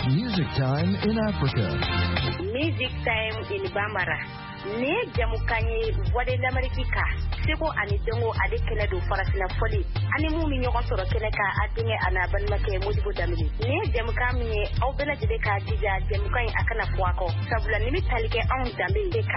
Music Time in Africa. Music Time in Bambara. Ne jamukanye wade l'Amerika. Seko ani dongo ade kene do farasina foli. Ani mu mi nyoko soro kene ka adinge anaban make modibo damili. Ne jamukanye au bela jide ka dija jamukanye akana kwako. Sabula nimi talike an dambe deka.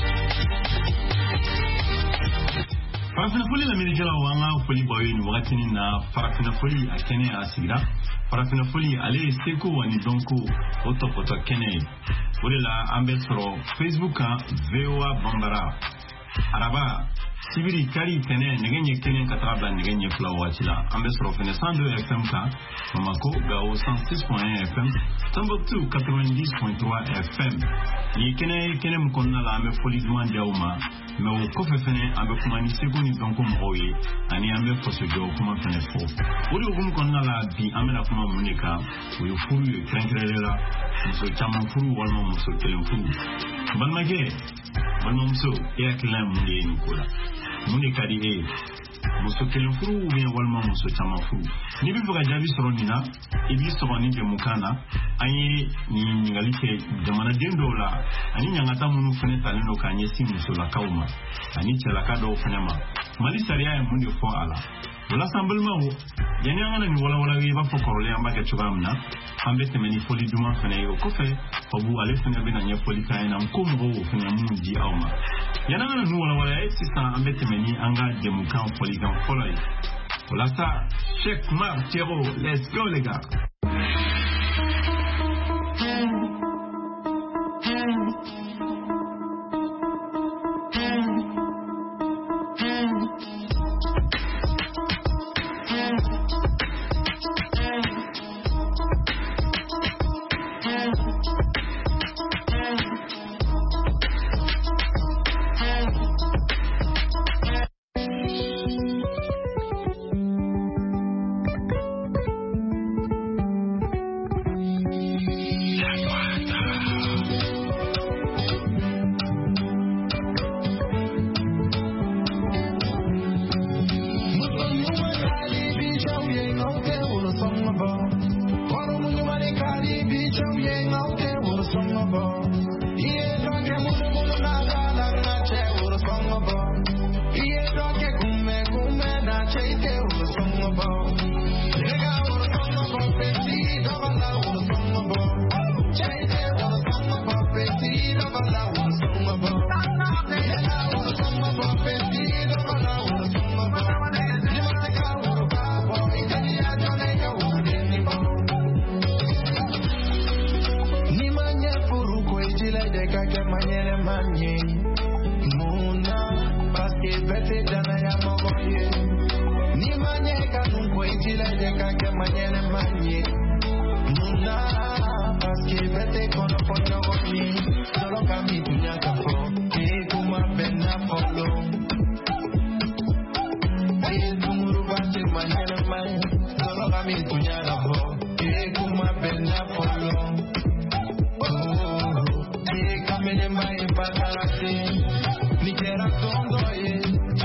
Farafina foli la mirikela wanga foli bawe ni wakati ni na farafina foli akene asigira. Farafina foli ale seko wani donko otopoto kene. Olela ambetro Facebook VOA Bambara. Araba Sibiri kari tene negenye kene katabla negenye fla wachila. Ambetro fene 102 FM ka Mamako Gao 106.1 FM Tombouctou 90.3 FM. Ni kene mkonna la ame foli duman jauma. Me o kofe fene ambe kumani seko ni donko mwoye ani ambe foso jo kuma fene fo. Uri ugumu konna la bi amena kuma munika uyu furu yu krenkrela muso chama furu walma muso kelen furu. Banmage walma muso ea kila munde nikola. Munde kadi muso kelen furu ube walma muso chama furu. Nibi fuka jabi soronina ibi soroni de mukana anye ni ngalike jamana dendo la ani nyangata munu fene talendo kanye si muso la kauma ani chala kado fenema mali saria ya munde fo ala wala sambelma wo yani angana ni wala wi ba fokorole amba ke chugamna ambe temeni foli duma fene yo kofe obu ale fene be na nya foli kaina mkomo wo fene mundi auma yana ngana nu wala sisa ambe temeni anga de mukan foli kan folai wala sa Cheikh Martiro, let's go les gars.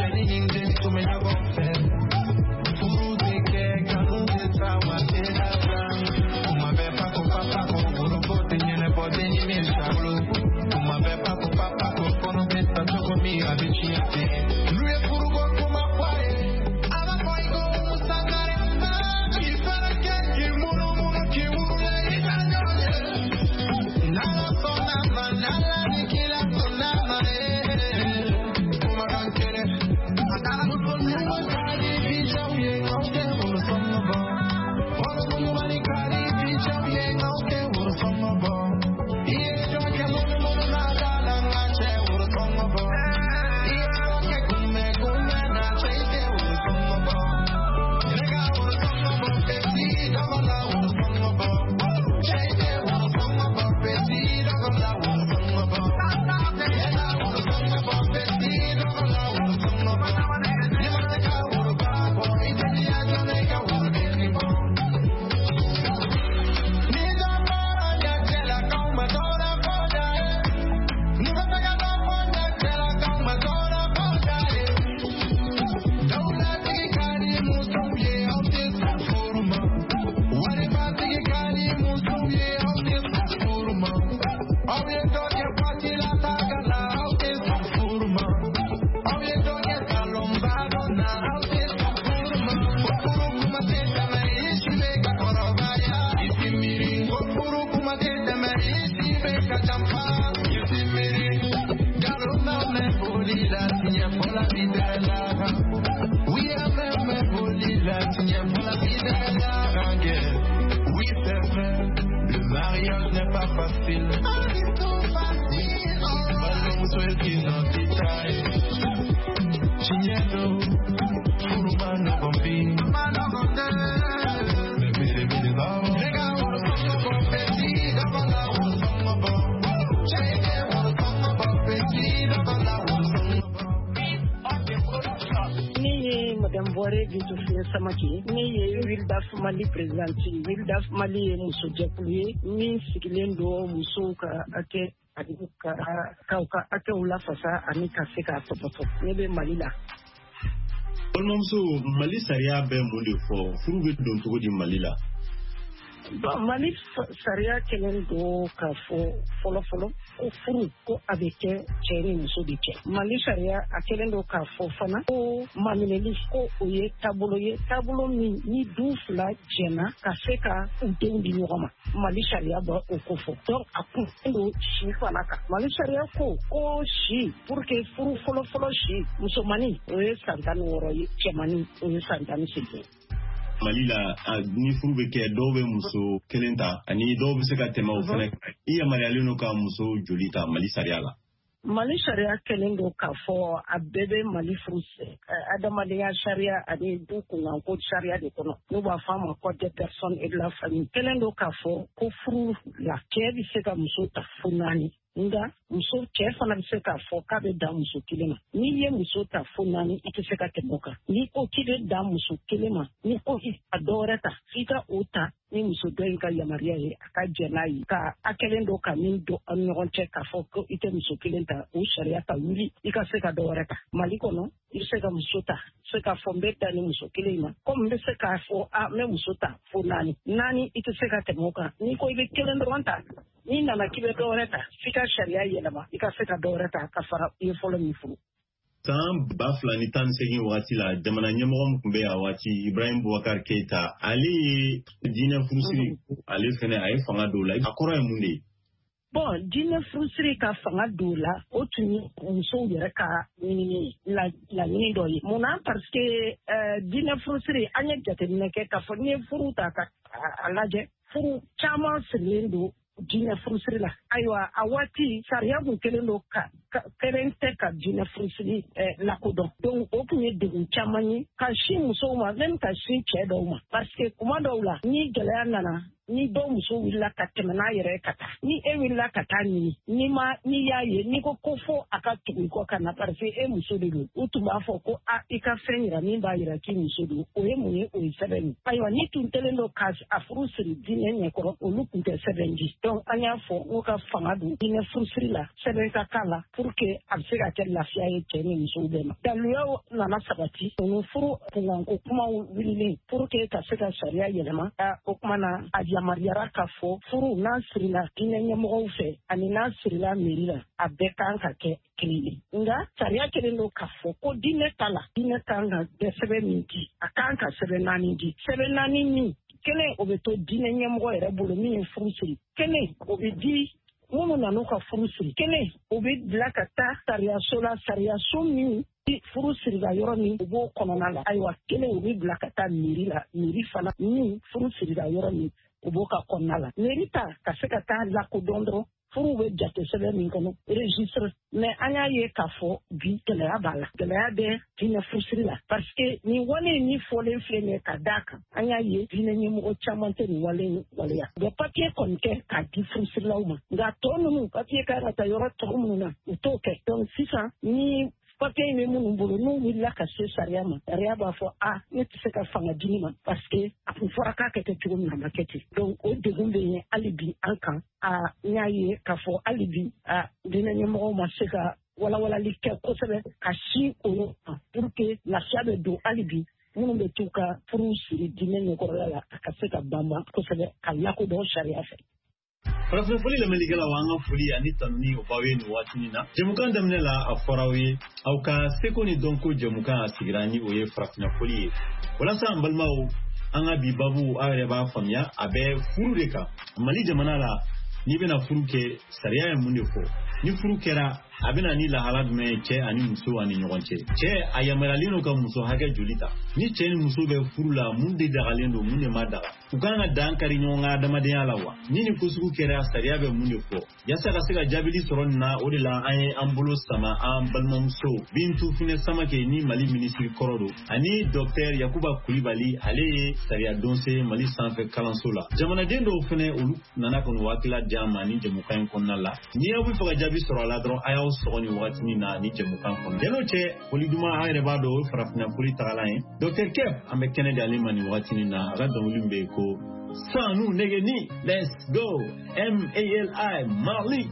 Jenny Bintou Samaki ni ye Wildaf Mali présidenti Wildaf Mali ye muso jɛkulu min sigilen do musow ka ake ka akew lafasa ani ka se ka tɔpɔtɔ ne bɛ Mali la. Balimamuso Mali sariya bɛ mun de fɔ furu bɛ don cogo di Mali la? Mali sariya kelen do ka fɔ fɔlɔ ko furu ko a bɛ kɛ cɛ ni muso de cɛ. Mali sariya a kelen do ka fɔ fana ko maminɛli ko o ye taabolo min ni du fila jɛna ka se ka u denw di ɲɔgɔn ma. Mali sariya bɛ o ko fɔ. Donc a kun do si fana kan. Mali sariya ko si pour que furu fɔlɔ si musomani o ye san 16 ye cɛmani o ye san 18. Mali la ni furu bɛ kɛ dɔw bɛ muso kelen ta ani dɔw bɛ se ka tɛmɛ o fana I yamaruyalen do ka muso joli ta Mali sariya la? Mali sariya kelen do ka fɔ a bɛɛ bɛ Mali furu adamadenya sariya ani du kunkanko sariya de kɔnɔ n'u b'a fɔ a ma code des personnes et de la famille kelen do ka fɔ ko furu la cɛ bɛ se ka muso ta fo 4 nga muso cɛ fana bɛ se k'a fɔ k'a bɛ dan muso kelen ma n'i ye muso ta fo 4 I tɛ se ka tɛmɛ o kan n'i ko k'i bɛ dan muso kelen ma n'i ko a dɔ wɛrɛ ta f'i ka o ta ni muso dɔ in ka yamaruya ye a ka jɛ n'a ye ka a kelen do ka min don an ɲɔgɔn cɛ k'a fɔ ko I tɛ muso kelen ta o sariya ta wuli I ka se ka dɔ wɛrɛ ta Mali kɔnɔ I bɛ se ka muso ta se k'a fɔ n bɛ dan ni muso kelen ma komi n bɛ se k'a fɔ n bɛ muso ta fo 4 I tɛ se ka tɛmɛ o kan n'i ko I bɛ kelen dɔrɔn ta n'i nana k'i bɛ dɔ wɛrɛ ta f'i ka sariya yɛlɛma I ka se ka dɔ wɛrɛ ta ka fara I ye fɔlɔ min furu. San 2018 waati la jamana ɲɛmɔgɔ min tun bɛ a waati Ibrahim Boubacar Keita ale ye diinɛ furusiri ale fɛnɛ a ye fanga don la a kɔrɔ ye mun de ye? Bon diinɛ furusiri ka fanga don la o tun ye musow yɛrɛ ka laɲini dɔ ye munna parce que diinɛ furusiri an ye jateminɛ kɛ k'a fɔ n'i ye furu ta ka a lajɛ furu caman sirilen don diinɛ furusiri la ayiwa a waati sariya kun kelen do kelen tɛ ka diinɛ furusiri lakodɔn donc o kun ye degun caman ye ka sin musow ma même ka sin cɛ dɔw ma parce que kuma dɔw la ni gɛlɛya nana ni dɔw muso wulila ka tɛmɛ n'a yɛrɛ ka taa ni e wulila ka taa ɲini n'i y'a ye n'i ko fo a ka tugu kɔ ka na parce que e muso de don u tun b'a fɔ ko I ka fɛn yira min b'a yira k'i muso don o ye mun ye o ye sɛbɛn ye ayiwa ni tun kɛlen do ka a furu siri diinɛ ɲɛkɔrɔ olu tun tɛ sɛbɛn di donc an y'a fɔ n'u ka fanga don diinɛ furusiri la sɛbɛn ka k'a la pour que a bɛ se ka kɛ lafiya ye cɛ ni musow bɛɛ ma daluyaw nana sabati o furu kunkanko kumaw wililen pour que ka se ka sariya yɛlɛma o kuma na a yamaruyara ka fɔ furu n'a sirila diinɛ ɲɛmɔgɔw fɛ ani n'a sirila mairie la a bɛɛ kan ka kɛ kelen ye nga sariya kelen do ka fɔ ko diinɛ ta la diinɛ kan ka bɛɛ sɛbɛn min di a kan ka sɛbɛn 4 di sɛbɛn 4 min kelen o bɛ to diinɛ ɲɛmɔgɔ yɛrɛ bolo min ye furu siri kelen o bɛ di minnu nan'u ka furu siri kelen o bɛ bila ka taa sariyaso la sariyaso min furu sirila yɔrɔ min u b'o kɔnɔna la ayiwa kelen o bɛ bila ka taa mairie la mairie fana min furu sirila yɔrɔ min u b'o ka kɔnɔna la mairie ta ka se ka taa lakodɔn dɔrɔn furu bɛ jate sɛbɛn min kɔnɔ registre mais an y'a ye k'a fɔ bi gɛlɛya b'a la gɛlɛya bɛ diinɛ furusiri la parce que nin wale min fɔlen filɛ nin ye ka d'a kan an y'a ye diinɛ ɲɛmɔgɔ caman tɛ nin wale in waleya u bɛ papiye kɔni kɛ k'a di furusirilaw ma nka tɔ ninnu papiye kan ka taa yɔrɔ tɔ minnu na u t'o kɛ donc sisan ni papiye in bɛ minnu bolo n'u wulila ka se sariya ma sariya b'a fɔ ne tɛ se ka fanga di ma parce que a kun fɔra k'a kɛ cogo min na a ma kɛ ten donc o degun bɛ yen hali bi an kan n y'a ye k'a fɔ hali bi diinɛ ɲɛmɔgɔw ma se ka walawalali kɛ kosɛbɛ ka si olu kan pour que lafiya bɛ don hali bi minnu bɛ t'u ka furu siri diinɛ ɲɛkɔrɔla la a ka se ka banban kosɛbɛ ka lakodɔn sariya fɛ. Farafin foli lamɛnnikɛlaw an ka foli ani tanuni o b'aw ye nin waati na jɛmukan daminɛ la a fɔra aw ye aw ka seko ni dɔnko jɛmukan a sigira ni o ye farafinna foli ye walasa an balimaw an ka bi babu aw yɛrɛ b'a faamuya a bɛ furu de kan Mali jamana la n'i bɛna furu kɛ sariya ye mun de fɔ ni furu kɛra a bɛna ni lahala jumɛn ye cɛ ani muso ani ɲɔgɔn cɛ cɛ a yamaruyalen don ka muso hakɛ joli ta ni cɛ ni muso bɛ furu la mun de dagalen don mun de ma daga u kan ka dan kari ɲɔgɔn ka adamadenya la wa ni nin ko sugu kɛra sariya bɛ mun de fɔ yasa ka se ka jaabili sɔrɔ nin na o de la an ye an bolo sama an balimamuso Bintou Samake ni Mali minisiri kɔrɔ don ani Dr Yakuba Kulibali ale ye sariya donse Mali sanfɛ kalanso la jamanaden dɔw fɛnɛ olu nana ka n'u hakilila di an ma ni jɛmukan in kɔnɔna la ni aw bɛ fɛ ka jaabi sɔrɔ a la dɔrɔn a aw sɔgɔni wagatini na ni jɛmukan kɔnɔ jalo cɛ foli duman an yɛrɛ b'a dɔn o ye farafina foli tagalan ye Dr. Kep an bɛ kɛnɛ di ale ma nin wagatini na a ka dɔnkili bɛ ko sanu negeni let's go MALI Mali.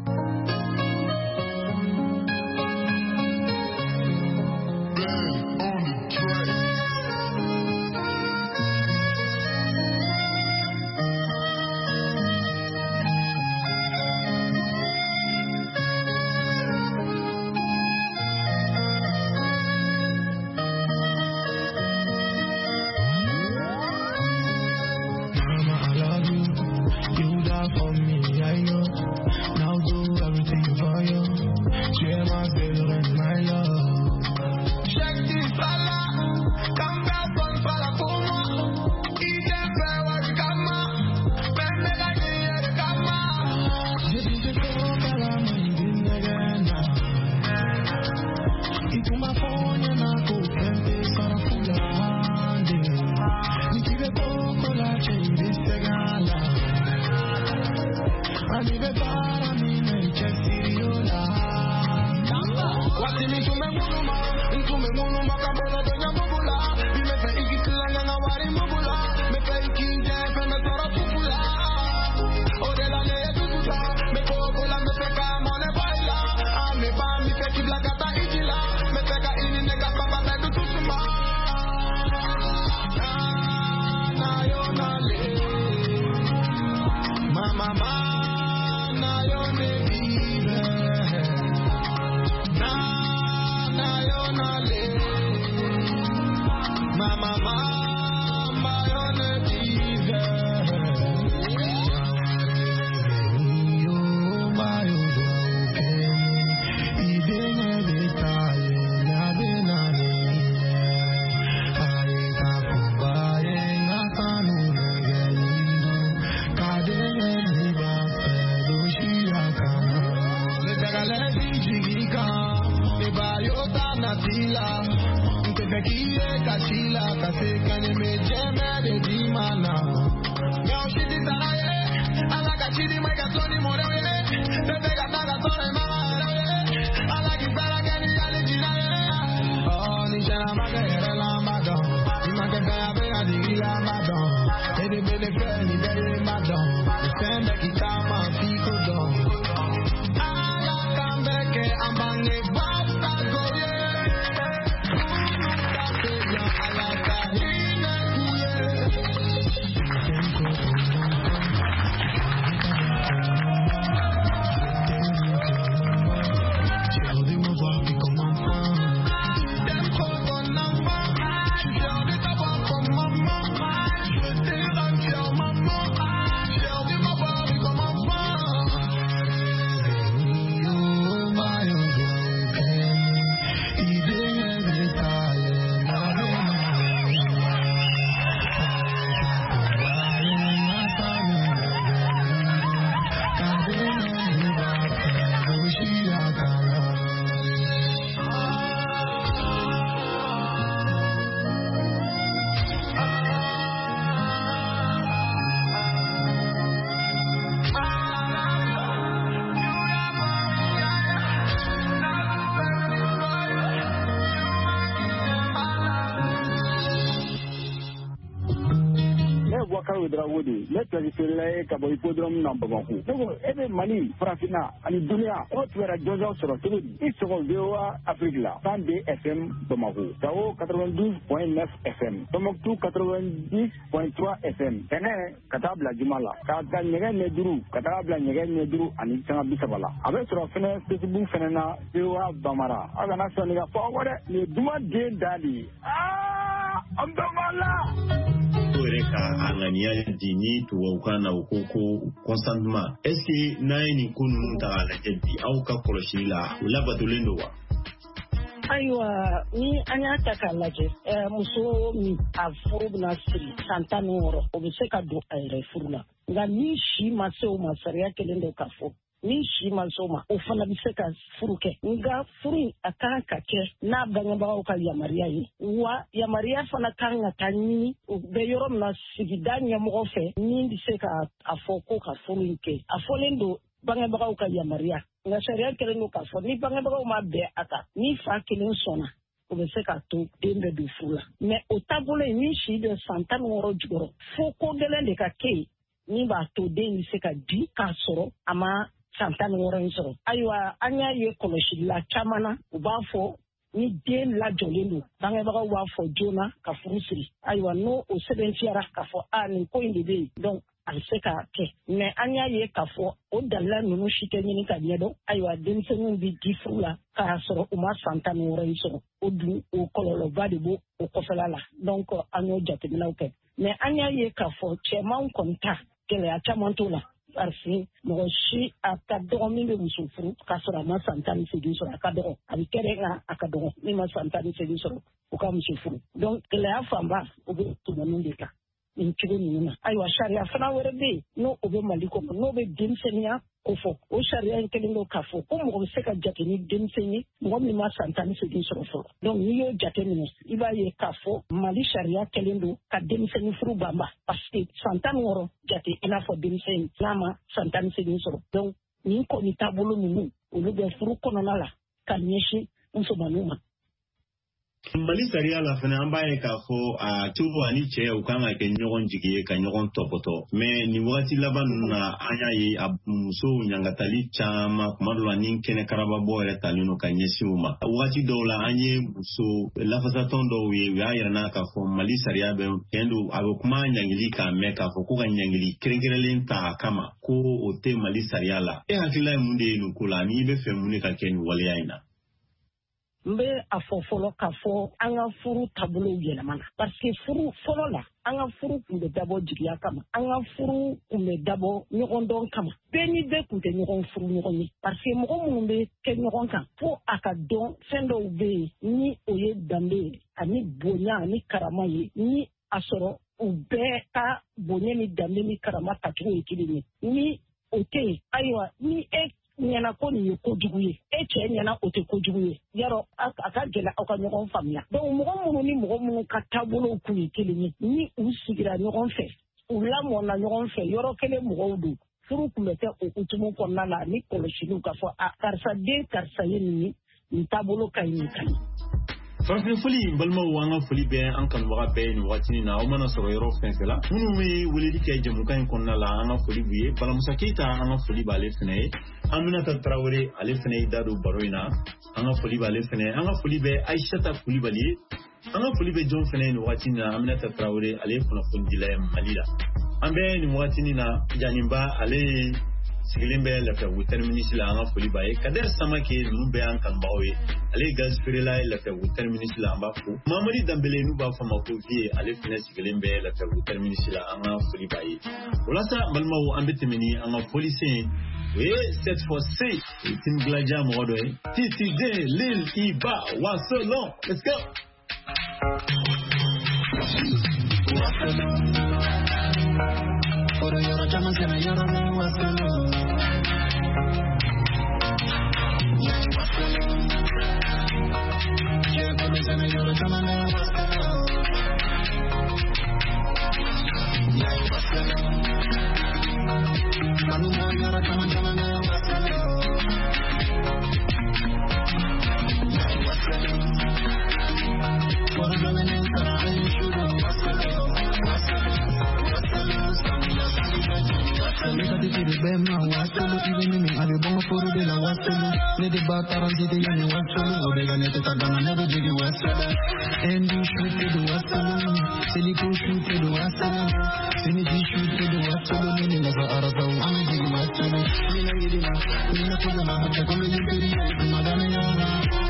Wodi le traditionnel ka boy podrom na Bamako donc ebe Mali farafina ani dunia o tuera jojo soro tedi isogo VOA Afrique la 102 FM Bamako Tao 92.9 FM Tombouctou 90.3 FM tene katabla jumala ka nyege neduru katabla nyege neduru ani tanga bisabala abe soro fene Facebook fene na VOA Bamara aga na soniga fo wore ni duma de dali ambamala ka anganiya dini to wakana ukoko constantement est-ce que naini kunu ta la jebi au ka koloshila ula batulendo wa aywa ni anya takalaje muso mi afuru na siri santanoro obiseka do ayre furula nga ni shi maseo masaria kelendo kafo ni shi masoma ofana biseka furuke nga furu akaka ke na bangaba ka ya maria yi wa ya maria fana kanga tani be yorom na sigidanya mo fe ni biseka afoko ka furu ke afolendo bangaba ka ya maria nga sariya kelen no ka fo ni bangebagaw ma bɛn a kan ni fa kelen sɔnna o bɛ se ka to den bɛ don furu la mais o taabolo ye ni si bɛ san 16 jukɔrɔ fo ko gɛlɛn de ka kɛ yen min b'a to den bɛ se ka di k'a sɔrɔ a ma san 16 in sɔrɔ ayiwa an y'a ye kɔlɔsili la caman na u b'a fɔ ni den lajɔlen don bangebagaw b'a fɔ joona ka furu siri ayiwa n'o o sɛbɛntiyara k'a fɔ nin ko in de bɛ yen donc a bɛ se ka kɛ mais an y'a ye k'a fɔ o dalila ninnu si tɛ ɲini ka ɲɛdɔn ayiwa denmisɛnninw bɛ di furu la k'a sɔrɔ u ma san 16 in sɔrɔ o dun o kɔlɔlɔba de b'o o kɔfɛla la donc an y'o jateminɛw kɛ mais an y'a ye k'a fɔ cɛmanw kɔni ta gɛlɛya caman t'o la parce que mɔgɔ si a ka dɔgɔ min bɛ muso furu k'a sɔrɔ a ma san 18 sɔrɔ a ka dɔgɔ a bɛ kɛ de a ka dɔgɔ min ma san 18 sɔrɔ o ka muso furu donc gɛlɛya fanba o bɛ tɛmɛnnu de kan nin cogo ninnu na ayiwa sariya fana wɛrɛ bɛ yen n'o o bɛ Mali kɔnɔ n'o bɛ denmisɛnninya ko fɔ o sariya in kelen don k'a fɔ ko mɔgɔ bɛ se ka jate ni denmisɛn ye mɔgɔ min ma san 18 sɔrɔ fɔlɔ donc n'i y'o jate minɛ i b'a ye k'a fɔ Mali sariya kelen don ka denmisɛnnin furu banba parce que san 16 jate i n'a fɔ denmisɛn n'a ma san 18 sɔrɔ donc nin kɔni taabolo ninnu olu bɛ furu kɔnɔna la ka ɲɛsin musomaninw ma. Mali sariya la fana an b'a ye k'a fɔ a tubu ani cɛ u kan ka kɛ ɲɔgɔn jigi ye ka ɲɔgɔn tɔpɔtɔ mais nin wagati laban ninnu na an y'a ye a musow ɲangatali caman kuma dɔ la ni kɛnɛ karababɔ yɛrɛ talen don ka ɲɛsin u ma wagati dɔw la an ye muso lafasatɔn dɔw ye u y'a yira n'a k'a fɔ Mali sariya bɛ tiɲɛ don a bɛ kuma ɲangili k'a mɛn k'a fɔ ko ka ɲangili kɛrɛnkɛrɛnlen ta a kama ko o tɛ Mali sariya la e hakilila ye mun de ye nin ko la ni i bɛ fɛ mun de ka kɛ nin waleya in na. N bɛ a fɔ fɔlɔ k'a fɔ an ka furu taabolo yɛlɛmana parce que furu fɔlɔ la an ka furu tun bɛ dabɔ jigiya kama an ka furu tun bɛ dabɔ ɲɔgɔndɔn kama bɛɛ ni bɛɛ tun tɛ ɲɔgɔn furu ɲɔgɔn ye parce que mɔgɔ minnu bɛ kɛ ɲɔgɔn kan fo a ka dɔn fɛn dɔw bɛ yen ni o ye danbe ani bonya ani karama ye ni a sɔrɔ u bɛɛ ka bonya ni danbe ni karama tacogo ye kelen ye ni o tɛ yen ayiwa ni e ɲɛna ko nin ye kojugu ye e cɛ ɲɛna o tɛ kojugu ye yarɔ a ka gɛlɛ aw ka ɲɔgɔn faamuya donc mɔgɔ minnu ni mɔgɔ minnu ka taabolow kun ye kelen ye ni u sigira ɲɔgɔn fɛ u lamɔna ɲɔgɔn fɛ yɔrɔ kelen mɔgɔw don furu tun bɛ kɛ o hukumu kɔnɔna la ni kɔlɔsiliw ka fɔ karisa den karisa ye nin ye nin taabolo ka ɲi nin ka ɲi. Farafin foli balimaw an ka foli bɛ an kanubaga bɛɛ nin waati na aw mana sɔrɔ yɔrɔ fɛn fɛn la minnu bɛ weleli kɛ jamukan in kɔnɔna la an ka foli b'u ye Balamusa Keyita an ka foli b'ale fana ye Aminata Tarawele ale fana ye da don baro in na an ka foli b'ale fana an ka foli bɛ Aïssata Kulibali ye an ka foli bɛ jɔn fana nin waati na Aminata Tarawele ale ye kunnafoni dila ye Mali la an bɛ nin waati na Janinba ale sigilen bɛ Lafiyabugu terminus la an ka foli b'a ye Kader Samake ninnu bɛ an kanubagaw ye ale ye gaz feerela ye Lafiyabugu terminus la an b'a fo Mamadi Danbele n'u b'a fɔ ma ko Vie ale fana sigilen bɛ Lafiyabugu terminus la an ka foli b'a ye o la sa balimaw an bɛ tɛmɛ ni an ka foli sen o ye cette fois-ci Tim Gladia mɔgɔ dɔ ye Titi Den Lil Iba Wasolon let's go Por llorar llaman se me lloran en Wasolon. Quiero que me se me lloran llaman en Wasolon. Cuando me lloran llaman en Wasolon. Por lo menos para el chulo Wasolon. Nigga, this is the best man, Wasolon. Even me, I be born for the Wasolon. Let the batter and the young Wasolon. Oh, they gonna take a gun and never did the Wasolon. And you shoot to the Wasolon. Silico shoot to the Wasolon. Synergy shoot to the Wasolon. And never out of the one, I'm the Wasolon. Nina, you did not. Nina, put them out. Check on the YouTube. Madame, Yana.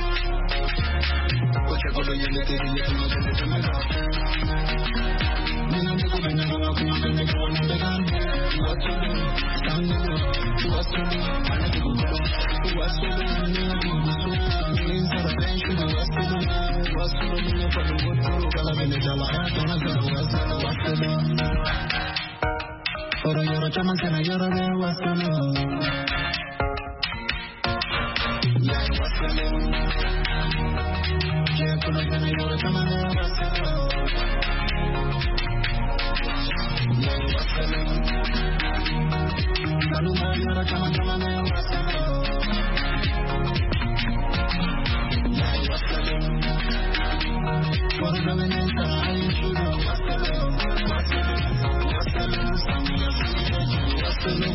Check on the YouTube. Por llorar llaman se me llora de Wasolon. Ya Wasolon. Ya por se me llora llaman de Wasolon. Ya Wasolon. Cuando me llora llaman de Wasolon.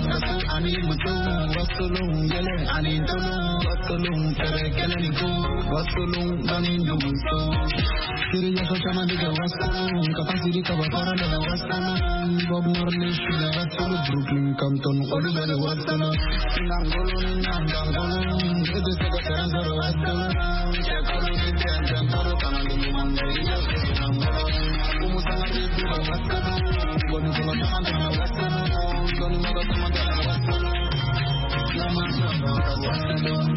kasu ani mutu wasulung gele ani tulu wasulung tere gele ni ku wasulung bani jumuso siri ya chama diga wasulung kapasiri kabakara la wasulung Bob Marley shila wasulung Brooklyn Compton Oliver wasulung nangolo ede sega taranzaro wasulung chakolo ni jantaro kana ni mangari ya nangolo umusanga ni wasulung goni kula chama wasulung goni maga chama wasulung namasamba wasulung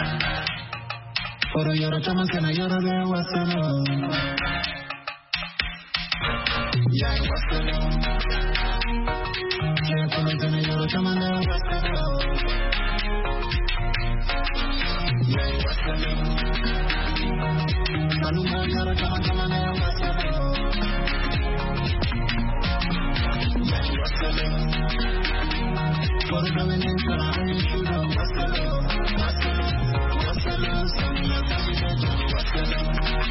Ora yara chama kana yara de wasulung ya wasulung ya kana yara chama de wasulung ya wasulung Manu yara chama de wasulung ya wasulung Por the women kana shudo wasulung wasulung samia wasulung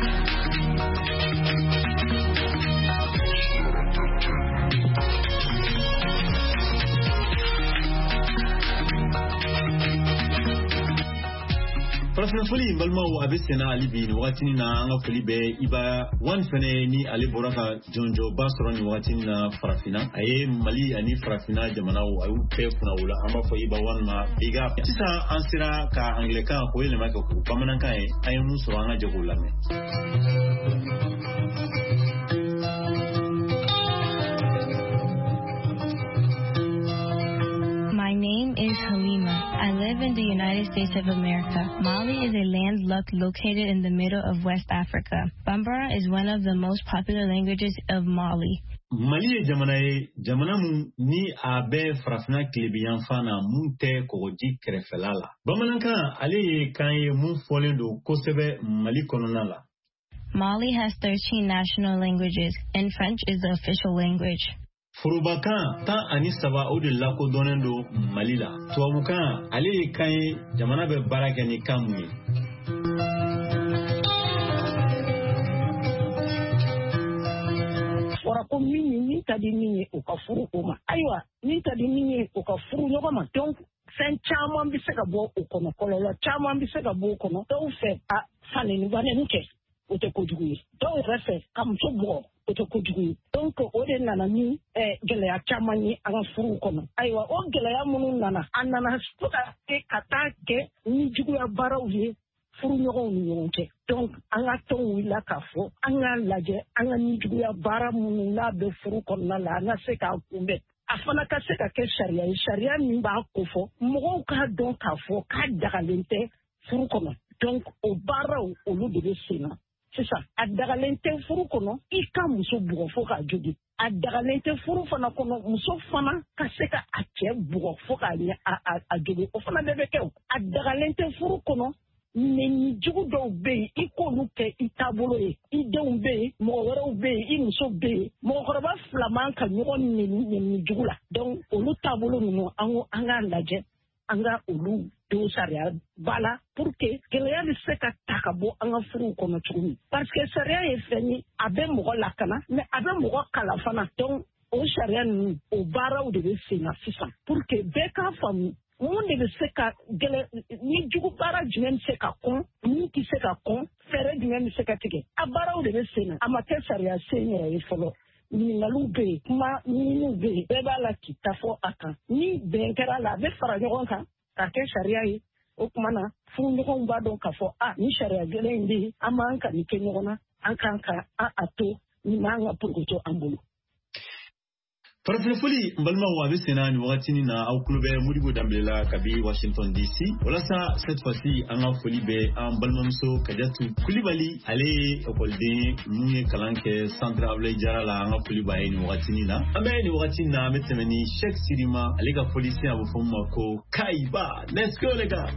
Farafina foli balmaw abe sena ali bi ni wakati na anga foli be iba wan fene ni ali boraka jonjo basro ni wakati na farafina aye mali ani farafina jamanaw ayu pe kuna wala ama fo iba wan ma biga tisa ansira ka anglika ko ile ma ko pamanan kai ayu muso anga jogulame My name is Halima. I live in the United States of America. Mali is a landlocked located in the middle of West Africa. Bambara is one of the most popular languages of Mali. Mali jamana mu ni abe farafina klibiyan fana munte koji krefelala. Bamananka ale kan mu folendo kosebe Mali kononala. Mali has 13 national languages, and French is the official language. Furubakan ta ani saba o de lako donendo Malila. Tuamukan ale kan jamana be baraka ni kamwe. Ko mini tadi mini o ka furu o ma ayiwa ni tadi mini o ka furu ɲɔgɔn ma donc fɛn caman bɛ se ka bɔ o kɔnɔ kɔlɔlɔ caman bɛ se ka bɔ o kɔnɔ dɔw fɛ a faneni baneni kɛ o tɛ kojugu ye dɔw yɛrɛ fɛ ka muso bugɔ o tɛ kojugu ye donc o de nana ni gɛlɛya caman ye an ka furuw kɔnɔ ayiwa o gɛlɛya minnu nana a nana fo ka taa kɛ ni juguya baaraw ye furu ɲɔgɔnw ni ɲɔgɔn cɛ donc an ka tɔnw wulila k'a fɔ an k'a lajɛ an ka ni juguya baara minnu n'a bɛ furu kɔnɔna la an ka se k'a kunbɛn a fana ka se ka kɛ sariya ye sariya min b'a ko fɔ mɔgɔw k'a dɔn k'a fɔ k'a dagalen tɛ furu kɔnɔ donc o baaraw olu de bɛ sen na sisan a dagalen tɛ furu kɔnɔ i ka muso bugɔ fo k'a jogin a dagalen tɛ furu fana kɔnɔ muso fana ka se ka a cɛ bugɔ fo k'a ɲɛ a jogin o fana bɛɛ bɛ kɛ o a dagalen tɛ furu kɔnɔ ni jugu dɔw bɛ yen i k'olu kɛ i taabolo ye i denw bɛ yen mɔgɔ wɛrɛw bɛ yen i muso bɛ yen mɔgɔkɔrɔba fila man ka ɲɔgɔn nɛni jugu la donc olu taabolo ninnu an k'a lajɛ an ka olu don sariya ba la pour que gɛlɛya bɛ se ka ta ka bɔ an ka furuw kɔnɔ cogo min parce que sariya ye fɛn ye a bɛ mɔgɔ lakana mais a bɛ mɔgɔ kalan fana donc o sariya ninnu o baaraw de bɛ sen na sisan pour que bɛɛ k'a faamu mun de bɛ se ka gɛlɛ ni jugu baara jumɛn bɛ se ka kɔn min tɛ se ka kɔn fɛɛrɛ jumɛn bɛ se ka tigɛ a baaraw de bɛ sen na a ma kɛ sariya sen yɛrɛ ye fɔlɔ ɲininkaliw bɛ yen kuma ɲininiw bɛ yen bɛɛ b'a la k'i ta fɔ a kan ni bɛn kɛra a la a bɛ fara ɲɔgɔn kan k'a kɛ sariya ye o tuma na furuɲɔgɔnw b'a dɔn k'a fɔ ni sariya gɛlɛn in bɛ yen an b'an ka nin kɛ ɲɔgɔn na an kan ka a to nin b'an ka purukutu an bolo. Farafina foli mbalma wa be sena ni wakati ni na au klube Modibo Dambela kabi Washington DC. Olasa cette fois-ci an ga foli be an balmamso Kadiatu Kulibali ale okolde muye kalanke Centre Ablaye Diarra la an ga foli ba ni wakati ni na. Ambe ni wakati na metemeni Sheikh Sirima ale ga polisi abu fomma ko Kaiba. Let's go les gars.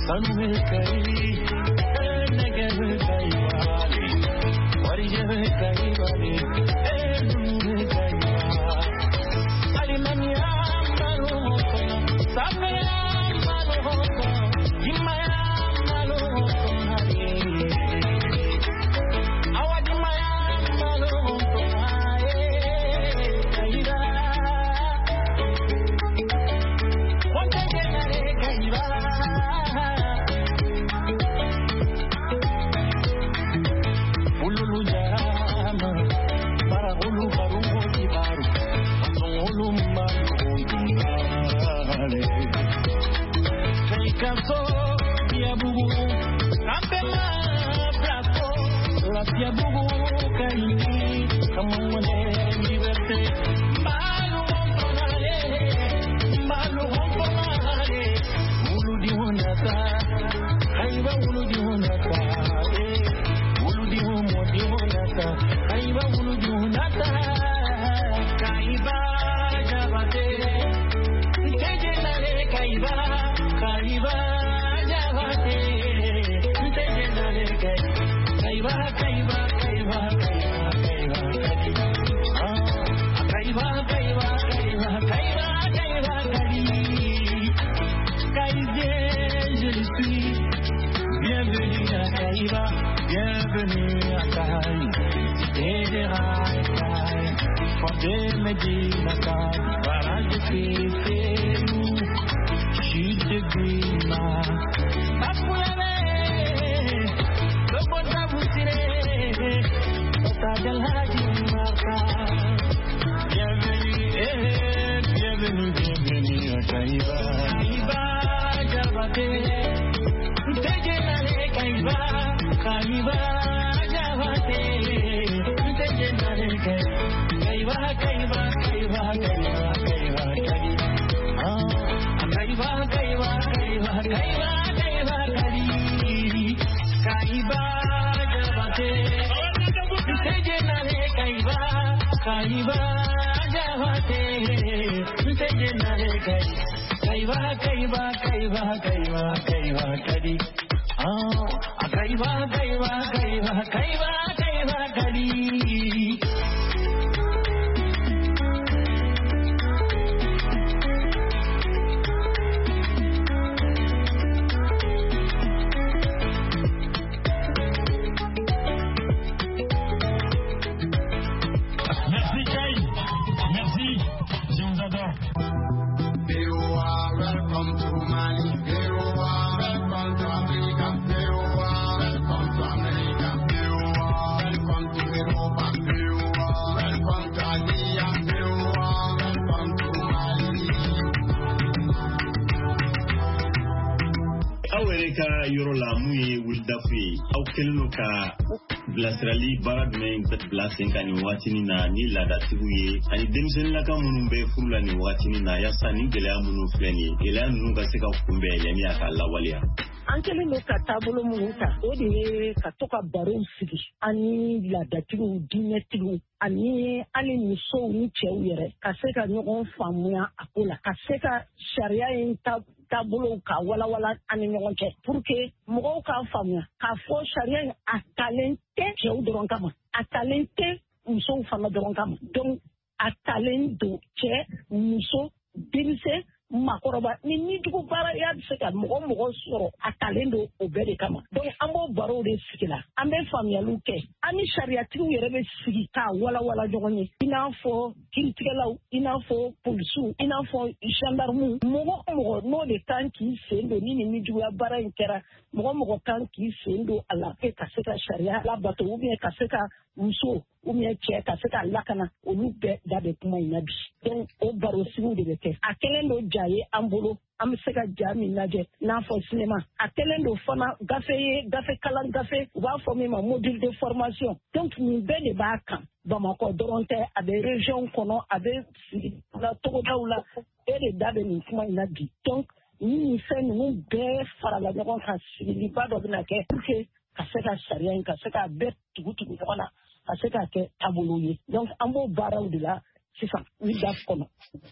Bilasirali baara jumɛn bila sen kan nin waatini na ni laadatigiw ye ani denmisɛnninlaka minnu bɛ furu la nin waatini na yaasa ni gɛlɛya minnu filɛ nin ye gɛlɛya ninnu ka se ka kunbɛn yanni a ka lawaleya. An kɛlen don ka taabolo minnu ta o de ye ka to ka barow sigi ani laadatigiw diinɛtigiw ani hali musow ni cɛw yɛrɛ ka se ka ɲɔgɔn faamuya a ko la ka se ka sariya in taabolow ka walawala ani ɲɔgɔn cɛ pour que mɔgɔw k'a faamuya k'a fɔ sariya in a talen tɛ cɛw dɔrɔn kama a talen tɛ musow fana dɔrɔn kama donc a talen don cɛ muso denmisɛn makɔrɔba ni nijugu baara y'a bɛ se ka mɔgɔ sɔrɔ a talen don o bɛɛ de kama donc an b'o barow de sigi la an bɛ faamuyaliw kɛ an ni sariyatigiw yɛrɛ bɛ sigi k'a walawala ɲɔgɔn ye i n'a fɔ kiiritigɛlaw i n'a fɔ polisiw i n'a fɔ gendarmew mɔgɔ n'o de kan k'i sen don ni nin nijuguya baara in kɛra mɔgɔ kan k'i sen don a la ka se ka sariya labato ou bien ka se ka muso ou bien cɛ ka se ka lakana olu bɛɛ da bɛ kuma in na bi donc o baro sigiw de bɛ kɛ a kɛlen don ja ye an bolo an bɛ se ka ja min lajɛ n'a fɔ sinema a kɛlen don fana gafe ye gafe kalan gafe u b'a fɔ min ma module de formation donc nin bɛɛ de b'a kan Bamakɔ dɔrɔn tɛ a bɛ région kɔnɔ a bɛ sigida togodaw la e de da bɛ nin kuma in na bi donc ni fɛn ninnu bɛɛ farala ɲɔgɔn kan sigiliba dɔ bɛna kɛ pour que ka se ka sariya in ka se ka bɛɛ tugu ɲɔgɔn na ka se ka kɛ taabolo ye donc an b'o baaraw de la sisan ni DAF kɔnɔ.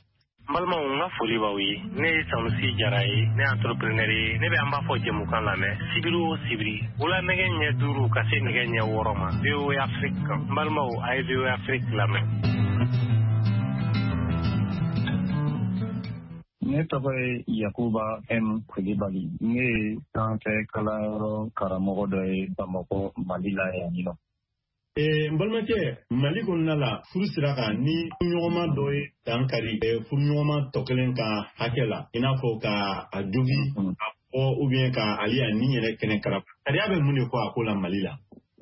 Malma nga foli bawi ne sanusi jarai ne entrepreneur ne be amba fo jemu kan la me sibiri wala nege nya duru ka se nege nya woroma Veo Afrique malma o ay Veo Afrique la me ne tɔgɔ ye Yakuba M Kulibali ne sanfɛ kalanyɔrɔ karamɔgɔ dɔ ye Bamakɔ Mali la yan nɔ. Mbalimake Mali kɔnɔna la furu sira kan ni ɲɔgɔnma dɔ ye dankari furu ɲɔgɔnma tɔ kelen ka hakɛ la i n'a fɔ ka a jogi a fɔ ou bien ka ale a ni yɛrɛ kɛnɛ kala sariya bɛ mun de fɔ a ko la Mali la.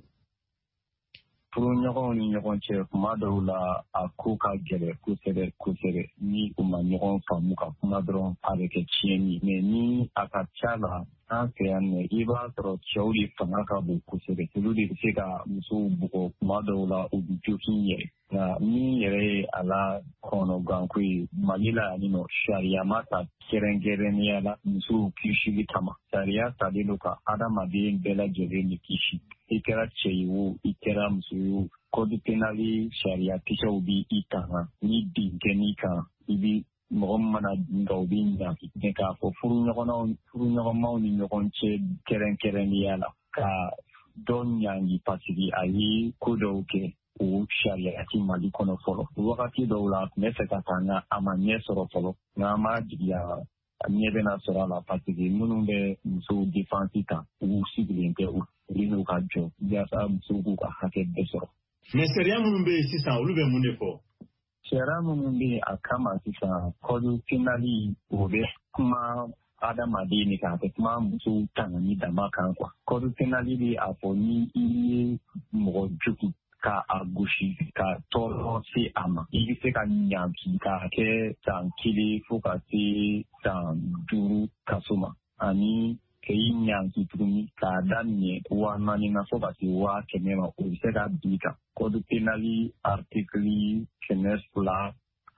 Furuɲɔgɔnw ni ɲɔgɔn cɛ kuma dɔw la a ko ka gɛlɛ kosɛbɛ ni u ma ɲɔgɔn faamu ka kuma dɔrɔn a bɛ kɛ tiɲɛni mais ni a ka ca la an fɛ yan nɔ i b'a sɔrɔ cɛw de fanga ka bon kosɛbɛ olu de bɛ se ka musow bugɔ kuma dɔw la u bɛ jokin yɛrɛ nka min yɛrɛ ye a la kɔnɔganko ye Mali la yan nɔ sariya ma ta kɛrɛnkɛrɛnnenya la musow kisili kama sariya talen don ka adamaden bɛɛ lajɛlen de kisi i kɛra cɛ ye o i kɛra muso ye o kɔdi penali sariya kisɛw bi i tanga ni bin kɛ n'i kan i bi mɔgɔ mana dunga u bɛ ɲaki mɛ k'a fɔ furuɲɔgɔnmaw ni ɲɔgɔn cɛ kɛrɛnkɛrɛnnenya la ka dɔ ɲangi paseke a ye ko dɔw kɛ o sariya ti Mali kɔnɔ fɔlɔ wagati dɔw la tun bɛ fɛ ka taa nka a ma ɲɛ sɔrɔ fɔlɔ nka an ma jigiya ɲɛ bɛna sɔrɔ a la paseke minnu bɛ musow défense ta u sigilen tɛ u n'u ka jɔ yaasa musow k'u ka hakɛ bɛɛ sɔrɔ. Mais sariya minnu bɛ yen sisan olu bɛ mun de fɔ? Sariya minnu bɛ yen a kama sisan kɔdi penali o bɛ kuma adamaden de kan a bɛ kuma musow tangani dama kan quoi. Kɔdi penali bɛ a fɔ ni i ye mɔgɔ jugu ka a gosi ka tɔɔrɔ se a ma i bɛ se ka ɲanki k'a kɛ san 1 fo ka se san 5 kaso ma ani k'i ɲanki tuguni k'a daminɛ 4,000 na fo ka se 100,000 ma o bɛ se ka bin kan kɔdi penali artikili 207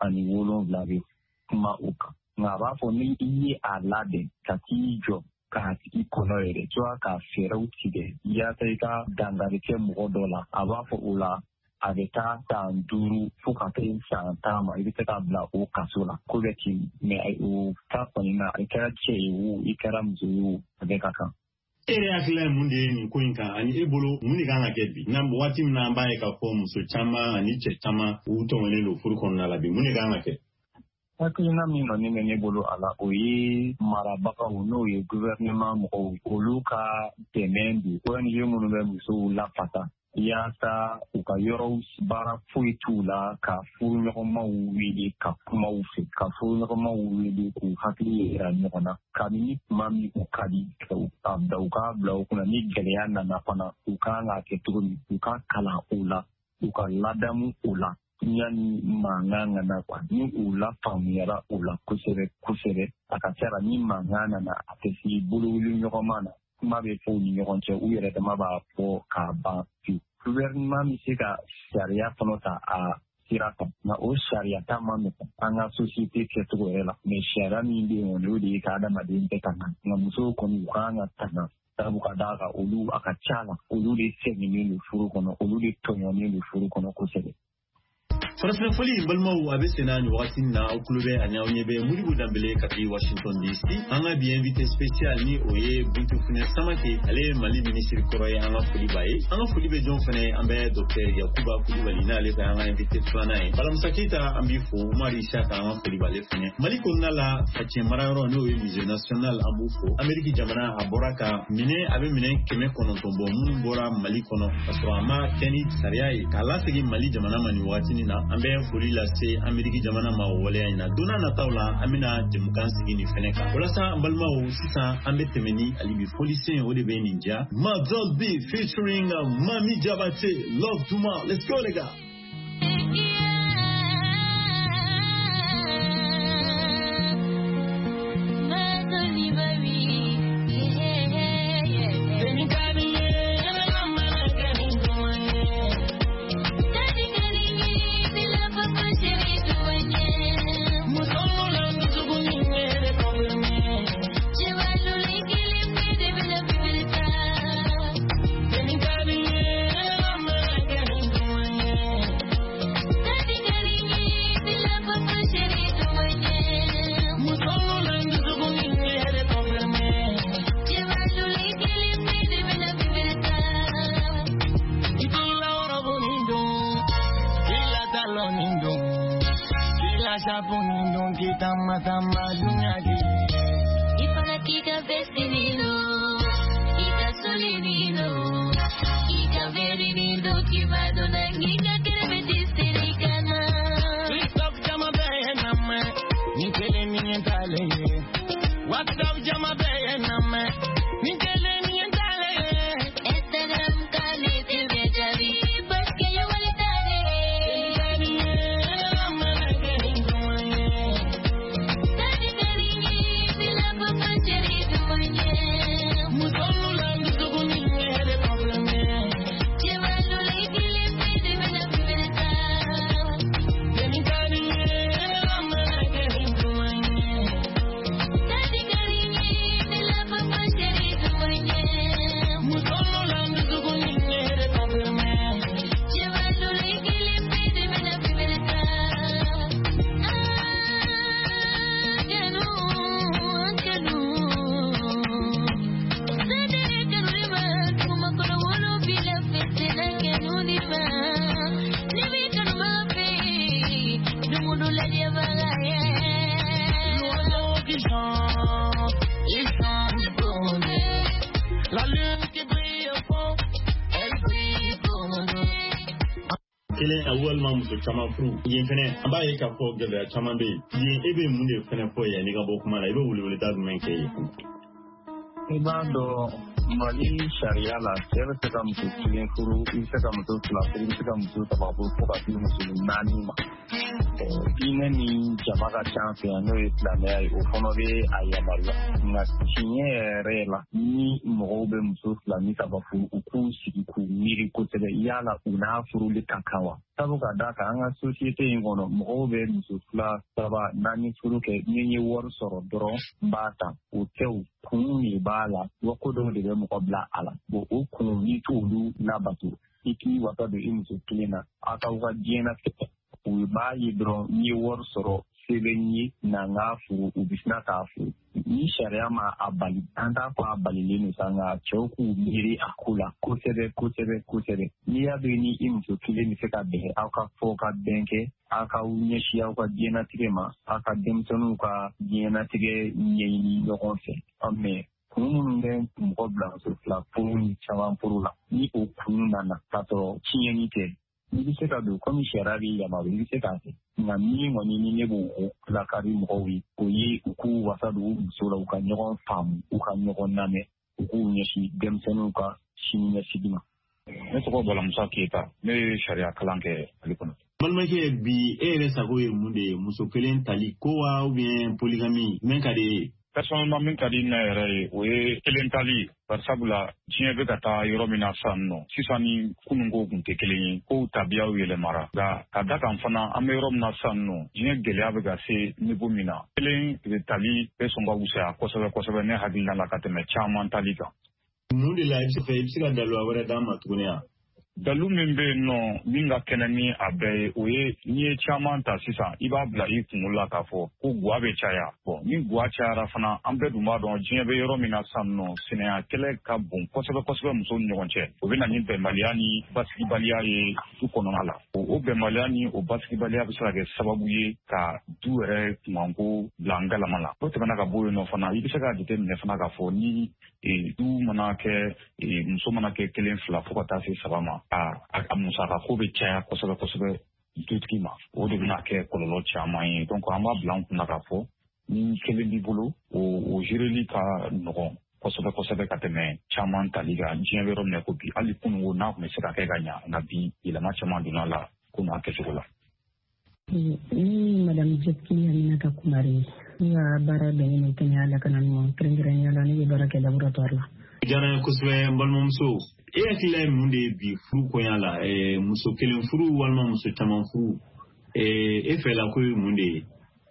bɛ kuma o kan nka a b'a fɔ ni i ye a labɛn ka t'i jɔ k'a tigi kɔnɔ yɛrɛ soit ka fɛɛrɛw tigɛ yaasa i ka dankari kɛ mɔgɔ dɔ la a b'a fɔ o la a bɛ taa san 5 fo ka kɛ san 10 ma i bɛ se ka bila o kaso la ko bɛ ten mais o ta kɔni na i kɛra cɛ ye o i kɛra muso ye o a bɛɛ ka kan. E yɛrɛ hakilila ye mun de ye nin ko in kan ani e bolo mun de kan ka kɛ bi na waati min na an b'a ye k'a fɔ muso caman ani cɛ caman u tɔɲɔlen don furu kɔnɔna la bi mun de kan ka kɛ? Hakilina min nɔni bɛ ne bolo a la o ye marabagaw n'o ye gouvernement mɔgɔw olu ka dɛmɛ di ONG minnu bɛ musow lafasa yaasa u ka yɔrɔw baara foyi t'u la ka furuɲɔgɔnmaw wele ka kumaw fɛ ka furuɲɔgɔnmaw wele k'u hakili yira ɲɔgɔn na kabini tuma min u ka di u k'a bila u kunna ni gɛlɛya nana fana u kan k'a kɛ cogo min u ka kalan o la u ka ladamu o la yani mankan nana quoi ni u lafaamuyara o la kosɛbɛ a ka ca la ni mankan nana a tɛ se bolowuli ɲɔgɔnma na kuma bɛ fɔ u ni ɲɔgɔn cɛ u yɛrɛ dama b'a fɔ k'a ban pewu gouvernement bɛ se ka sariya fana ta a sira kan nka o sariya ta ma nɔgɔn an ka société kɛcogo yɛrɛ la mais sariya min bɛ yen o de ye ka adamaden bɛɛ tanga nka musow kɔni u kan ka tanga sabu ka d'a kan olu a ka ca la olu de sɛgɛnnen don furu kɔnɔ olu de tɔɲɔnnen don furu kɔnɔ kosɛbɛ. Farafina foli balimaw a bɛ senna nin wagati na aw tulo bɛ a n'aw ɲɛ bɛ Modibo Danbele ka di Washington DC an ka bi invité spécial ni o ye Bintu Funɛ Samake ale ye Mali ministre kɔrɔ ye an ka foli b'a ye an ka foli bɛ jɔn fɛnɛ an bɛ Dr Yakuba Kulibali n'ale fɛ an ka invité filanan ye Balamusa Keyita an b'i fo Umar Isaka an ka foli b'ale fɛnɛ Mali kɔnɔna la facɛ marayɔrɔ n'o ye musée national an b'u fo Amérique jamana a bɔra ka minɛ a bɛ minɛ 900 bɔ minnu bɔra Mali kɔnɔ ka sɔrɔ a ma kɛ ni sariya ye k'a lasegin Mali jamana ma nin wagati na an bɛ foli lase Amérique jamana ma waleya in na donna nataw la an bɛna jɛmukan sigi nin fɛnɛ kan walasa an balimaw sisan an bɛ tɛmɛ ni alibi folisen o de bɛ nin diya Mazol B featuring Mami Jabate Love Tuma let's go les gars. punin kita matama dunyagi. Ifana kika vestinino, ika solinino, ika verinino, kivado na ngika kerebetisirikana. Stop jama bayanama, nikele nientale. What's up jama bayanama, nikele nientale. Instagram kale tibejari, paske yo walitare. Tadi karingi bila papachari duanye. Musolu landu suguni mere probleme. Jevalu lekile pide mena pibeta. Teni karingi amana kerin duanye. Tadi karingi bila papachari duanye. Musolu landu suguni mere probleme. Jevalu lekile pide mena pibeta. Kanu. Sadere kanuriba kuma kono wono bila fetena kanuniba. Nibi kanuma fe dumudu la diabagaye. L'oiseau qui chante, il chante pour nous. La lune qui brille au fond, elle brille pour nous. Kelen awal ma muso caman furu yen fɛnɛ an b'a ye k'a fɔ gɛlɛya caman bɛ yen yen e bɛ mun de fɛnɛ fɔ yan n'i ka bɔ kuma la i bɛ weleweleda jumɛn kɛ yen. I b'a dɔn Mali sariya la cɛ bɛ se ka muso kelen furu i bɛ se ka muso fila furu i bɛ se ka muso saba furu fo ka se muso naani ma. Diinɛ ni jama ka ca fɛ yan n'o ye silamɛya ye o fana bɛ a yamaruya nka tiɲɛ yɛrɛ la ni mɔgɔw bɛ muso fila ni saba furu u k'u sigi k'u miiri kosɛbɛ yala u n'a furuli ka kan wa. Sabu ka d'a kan an ka sosiyete in kɔnɔ mɔgɔw bɛ muso fila saba naani furu kɛ ni n ye wari sɔrɔ dɔrɔn n b'a ta o tɛ o kun de b'a la wa ko dɔw de bɛ mɔgɔ bila a la o kun n'i t'olu labato i k'i wasa don i muso kelen na a k'aw ka diɲɛnatigɛ u b'a ye dɔrɔn n ye wari sɔrɔ se bɛ n ye na n k'a furu u bɛ sina k'a furu ni sariya ma a bali an t'a fɔ a balilen don sa nka cɛw k'u miiri a ko la kosɛbɛ kosɛbɛ kosɛbɛ n'i y'a dɔn ni i muso kelen bɛ se ka bɛn aw ka fɔ ka bɛn kɛ aw ka ɲɛsin aw ka diɲɛnatigɛ ma aw ka denmisɛnninw ka diɲɛnatigɛ ɲɛɲini ɲɔgɔn fɛ mɛ kun minnu bɛ mɔgɔ bila muso fila furu ni caman furu la ni o kun nana k'a sɔrɔ tiɲɛni tɛ i bɛ se ka don komi sariya bɛ yamaru i bɛ se k'a kɛ nka min kɔni ni ne b'o lakari mɔgɔw ye o ye u k'u wasa don u muso la u ka ɲɔgɔn faamu u ka ɲɔgɔn lamɛn u k'u ɲɛsin denmisɛnninw ka sini ɲɛsigi ma. Ne tɔgɔ Balamusa Keyita ne ye sariya kalan kɛ Ali kɔnɔ. Balimakɛ bi e yɛrɛ sago ye mun de ye muso kelen tali ko wa ou bien polygamy min ka di ye. Personnellement min ka di ne yɛrɛ ye o ye kelen tali bari sabula diɲɛ bɛ ka taa yɔrɔ min na sisan nɔ sisan ni kununko kun tɛ kelen ye kow tabiyaw yɛlɛmara nka ka da kan fana an bɛ yɔrɔ min na sisan nɔ diɲɛ gɛlɛya bɛ ka se niveau min na kelen tali bɛ sɔn ka wusaya kosɛbɛ kosɛbɛ ne hakilina la ka tɛmɛ caman tali kan. Mun de la i bɛ se ka daluwa wɛrɛ d'an ma tuguni yan. Dalu min bɛ yen nɔ min ka kɛnɛ ni a bɛɛ ye o ye n'i ye caman ta sisan i b'a bila i kunkolo la k'a fɔ ko guwa bɛ caya ni guwa cayara fana an bɛɛ dun b'a dɔn diɲɛ bɛ yɔrɔ min na sisan nɔ sinaya kɛlɛ ka bon kosɛbɛ kosɛbɛ musow ni ɲɔgɔn cɛ o bɛ na ni bɛnbaliya ni basigibaliya ye du kɔnɔna la o bɛnbaliya ni o basigibaliya bɛ se ka kɛ sababu ye ka du yɛrɛ kunkanko bila an galama la o tɛmɛna ka bɔ yen nɔ fana i bɛ se k'a jateminɛ fana k'a fɔ ni du mana kɛ muso mana kɛ kelen fila fo ka taa se saba ma a musaka ko bɛ caya kosɛbɛ kosɛbɛ dutigi ma o de bɛna kɛ kɔlɔlɔ caman ye donc an b'a bila an kunna k'a fɔ ni kelen b'i bolo o géreli ka nɔgɔn kosɛbɛ kosɛbɛ ka tɛmɛ caman tali kan diɲɛ bɛ yɔrɔ min na ko bi hali kununko n'a tun bɛ se ka kɛ ka ɲa nka bi yɛlɛma caman donna la ko n'a kɛcogo la. Ni Madame Jepkini Aminata Kumari ne ka baara bɛnnen don kɛnɛya lakanani ma kɛrɛnkɛrɛnnenya la ne bɛ baara kɛ laboratoire la. Diyara n ye kosɛbɛ n balimamuso e hakilila ye mun de ye bi furu kɔɲɔ la muso kelen furu walima muso caman furu e fɛla ko ye mun de ye.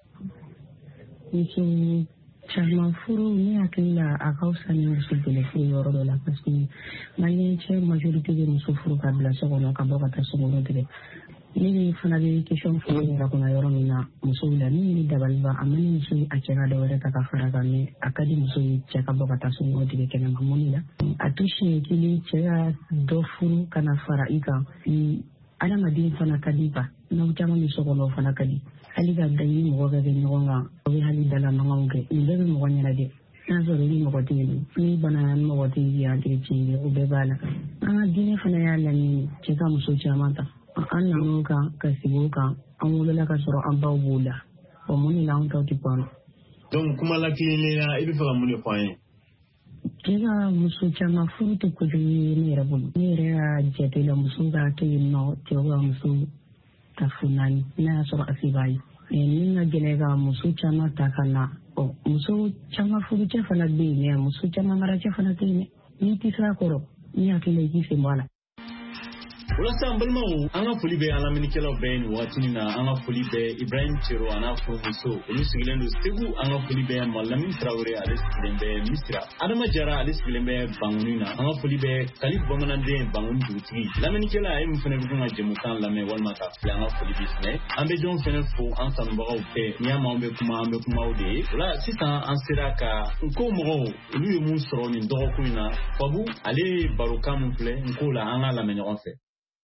Muso caman furu ne hakili la a ka fisa ni muso kelen furu yɔrɔ dɔ la parce que maliyɛn cɛ majorité bɛ muso furu ka bila so kɔnɔ ka bɔ ka taa sokɔnɔ tigɛ. Ne fana bɛ question furu yɛrɛ kɔnɔ yɔrɔ min na musow la ni ni dabaliba a ma ni muso a cɛ ka dɔ wɛrɛ ta ka fara kan mɛ a ka di muso ye cɛ ka bɔ ka taa sokɔnɔ tigɛ kɛnɛma mun de la a to siɲɛ kelen cɛ ka dɔ furu kana fara i kan adamaden fana ka di n'aw caman bɛ so kɔnɔ o fana ka di hali ka dayi mɔgɔ ka kɛ ɲɔgɔn kan o bɛ hali dala mankanw kɛ nin bɛɛ bɛ mɔgɔ ɲɛnajɛ n'a sɔrɔ ni mɔgɔ tɛ yen ni bana ni mɔgɔ tɛ yen entretien o bɛɛ b'a la an ka diinɛ fana y'a laɲini cɛ ka muso caman ta an nan'o kan ka sigi o kan an wolola ka sɔrɔ an baw b'o la mun de la an taw tɛ bɔ donc kuma la kilennenya i bɛ fɛ ka mun de fɔ an ye cɛ ka muso caman furu tɛ kojugu ye ne yɛrɛ bolo ne yɛrɛ y'a jate la muso ka to yen nɔ cɛw ka muso ta fo naani n'a y'a sɔrɔ a se b'a ye min ka gɛlɛn ka muso caman ta ka na muso caman furucɛ fana bɛ yen muso caman maracɛ fana tɛ yen n'i tɛ sira kɔrɔ n'i hakili i k'i sen bɔ a la walasa an balimaw an ka foli bɛ an lamɛnnikɛlaw bɛɛ nin waati na an ka foli bɛ Ibrahim Cero a n'a furumuso olu sigilen don Segu an ka foli bɛ Malami Traoré ale sigilen bɛ Misira Adama Jara ale sigilen bɛ Banguni na an ka foli bɛ Kali Bamananden Banguni dugutigi lamɛnnikɛla a ye mun fana bɛ kan ka jɛmukan lamɛn walima ka filɛ an ka foli bɛ finɛ an bɛ jɔn fana fo an sanubagaw bɛɛ n'i y'a ma an bɛ kuma o de ye o la sisan an sera ka Nko mɔgɔw olu ye mun sɔrɔ nin dɔgɔkun in na Fabu ale ye barokan mun filɛ Nko la an ka lamɛn ɲɔgɔn fɛ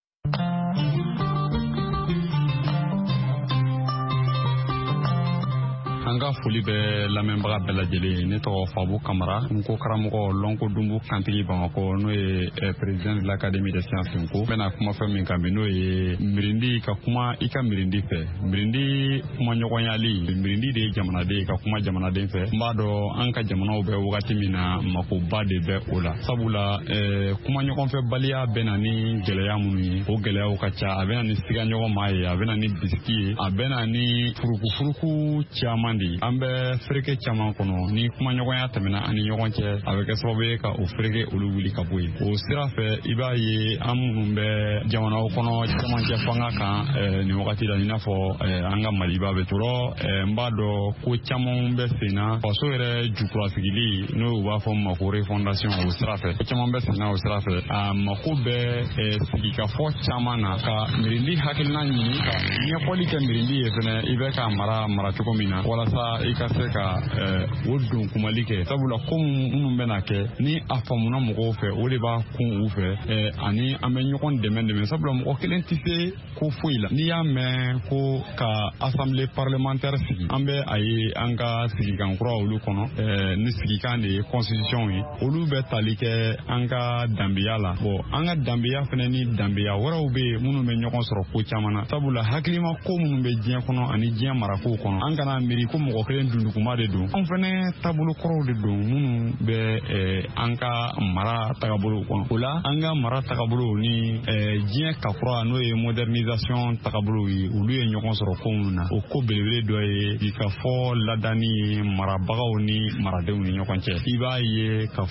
an ka foli bɛ lamɛnbaga bɛɛ lajɛlen ne tɔgɔ Fabu Kamara Nko karamɔgɔ Lɔnko Dumbu Kantigi Bamakɔ n'o ye président de l'Académie des sciences Nko bɛna kuma fɛn min kan bi n'o ye mirindi ka kuma i ka mirindi fɛ mirindi kuma ɲɔgɔnyali mirindi de ye jamanaden ye ka kuma jamanaden fɛ n b'a dɔn an ka jamanaw bɛ wagati min na makoba de bɛ o la sabula kuma ɲɔgɔnfɛ baliya bɛ na ni gɛlɛya minnu ye o gɛlɛyaw ka ca a bɛ na ni siga ɲɔgɔn ma ye a bɛ na ni bisiki ye a bɛ na ni furukufuruku caman an bɛ fereke caman kɔnɔ ni kumaɲɔgɔnya tɛmɛna ani ɲɔgɔn cɛ a bɛ kɛ sababu ye ka o fereke olu wuli ka bɔ yen o sira fɛ i b'a ye an minnu bɛ jamanaw kɔnɔ camancɛ fanga kan nin wagati la i n'a fɔ an ka Maliba bɛ tɔrɔ n b'a dɔn ko caman bɛ senna faso yɛrɛ jukurasigili n'o b'a fɔ ma ko refondation o sira fɛ ko caman bɛ senna o sira fɛ a mako bɛ sigikafɔ caman na ka mirindi hakilina ɲini ka ɲɛfɔli kɛ mirindi ye fɛnɛ i bɛ ka mara cogo min na walasa i ka se ka o don kumali kɛ sabula ko minnu bɛna kɛ ni a faamuna mɔgɔw fɛ o de b'a kun u fɛ ani an bɛ ɲɔgɔn dɛmɛ sabula mɔgɔ kelen tɛ se ko foyi la n'i y'a mɛn ko ka assemblée parlementaire sigi an bɛ a ye an ka sigikan kura olu kɔnɔ ni sigikan de ye constitution ye olu bɛ tali kɛ an ka danbeya la an ka danbeya fɛnɛ ni danbeya wɛrɛw bɛ yen minnu bɛ ɲɔgɔn sɔrɔ ko caman na sabula hakilima ko minnu bɛ diɲɛ kɔnɔ ani diɲɛ marakow kɔnɔ an kana miiri ko mɔgɔ kelen dunduguma de don anw fɛnɛ taabolo kɔrɔw de don minnu bɛ an ka mara tagabolo kɔnɔ o la an ka mara tagabolo ni diɲɛ kakura n'o ye modernisation tagabolo ye olu ye ɲɔgɔn sɔrɔ ko minnu na o ko belebele dɔ ye i ka fɔ ladani ye marabagaw ni maradenw ni ɲɔgɔn cɛ i b'a ye ka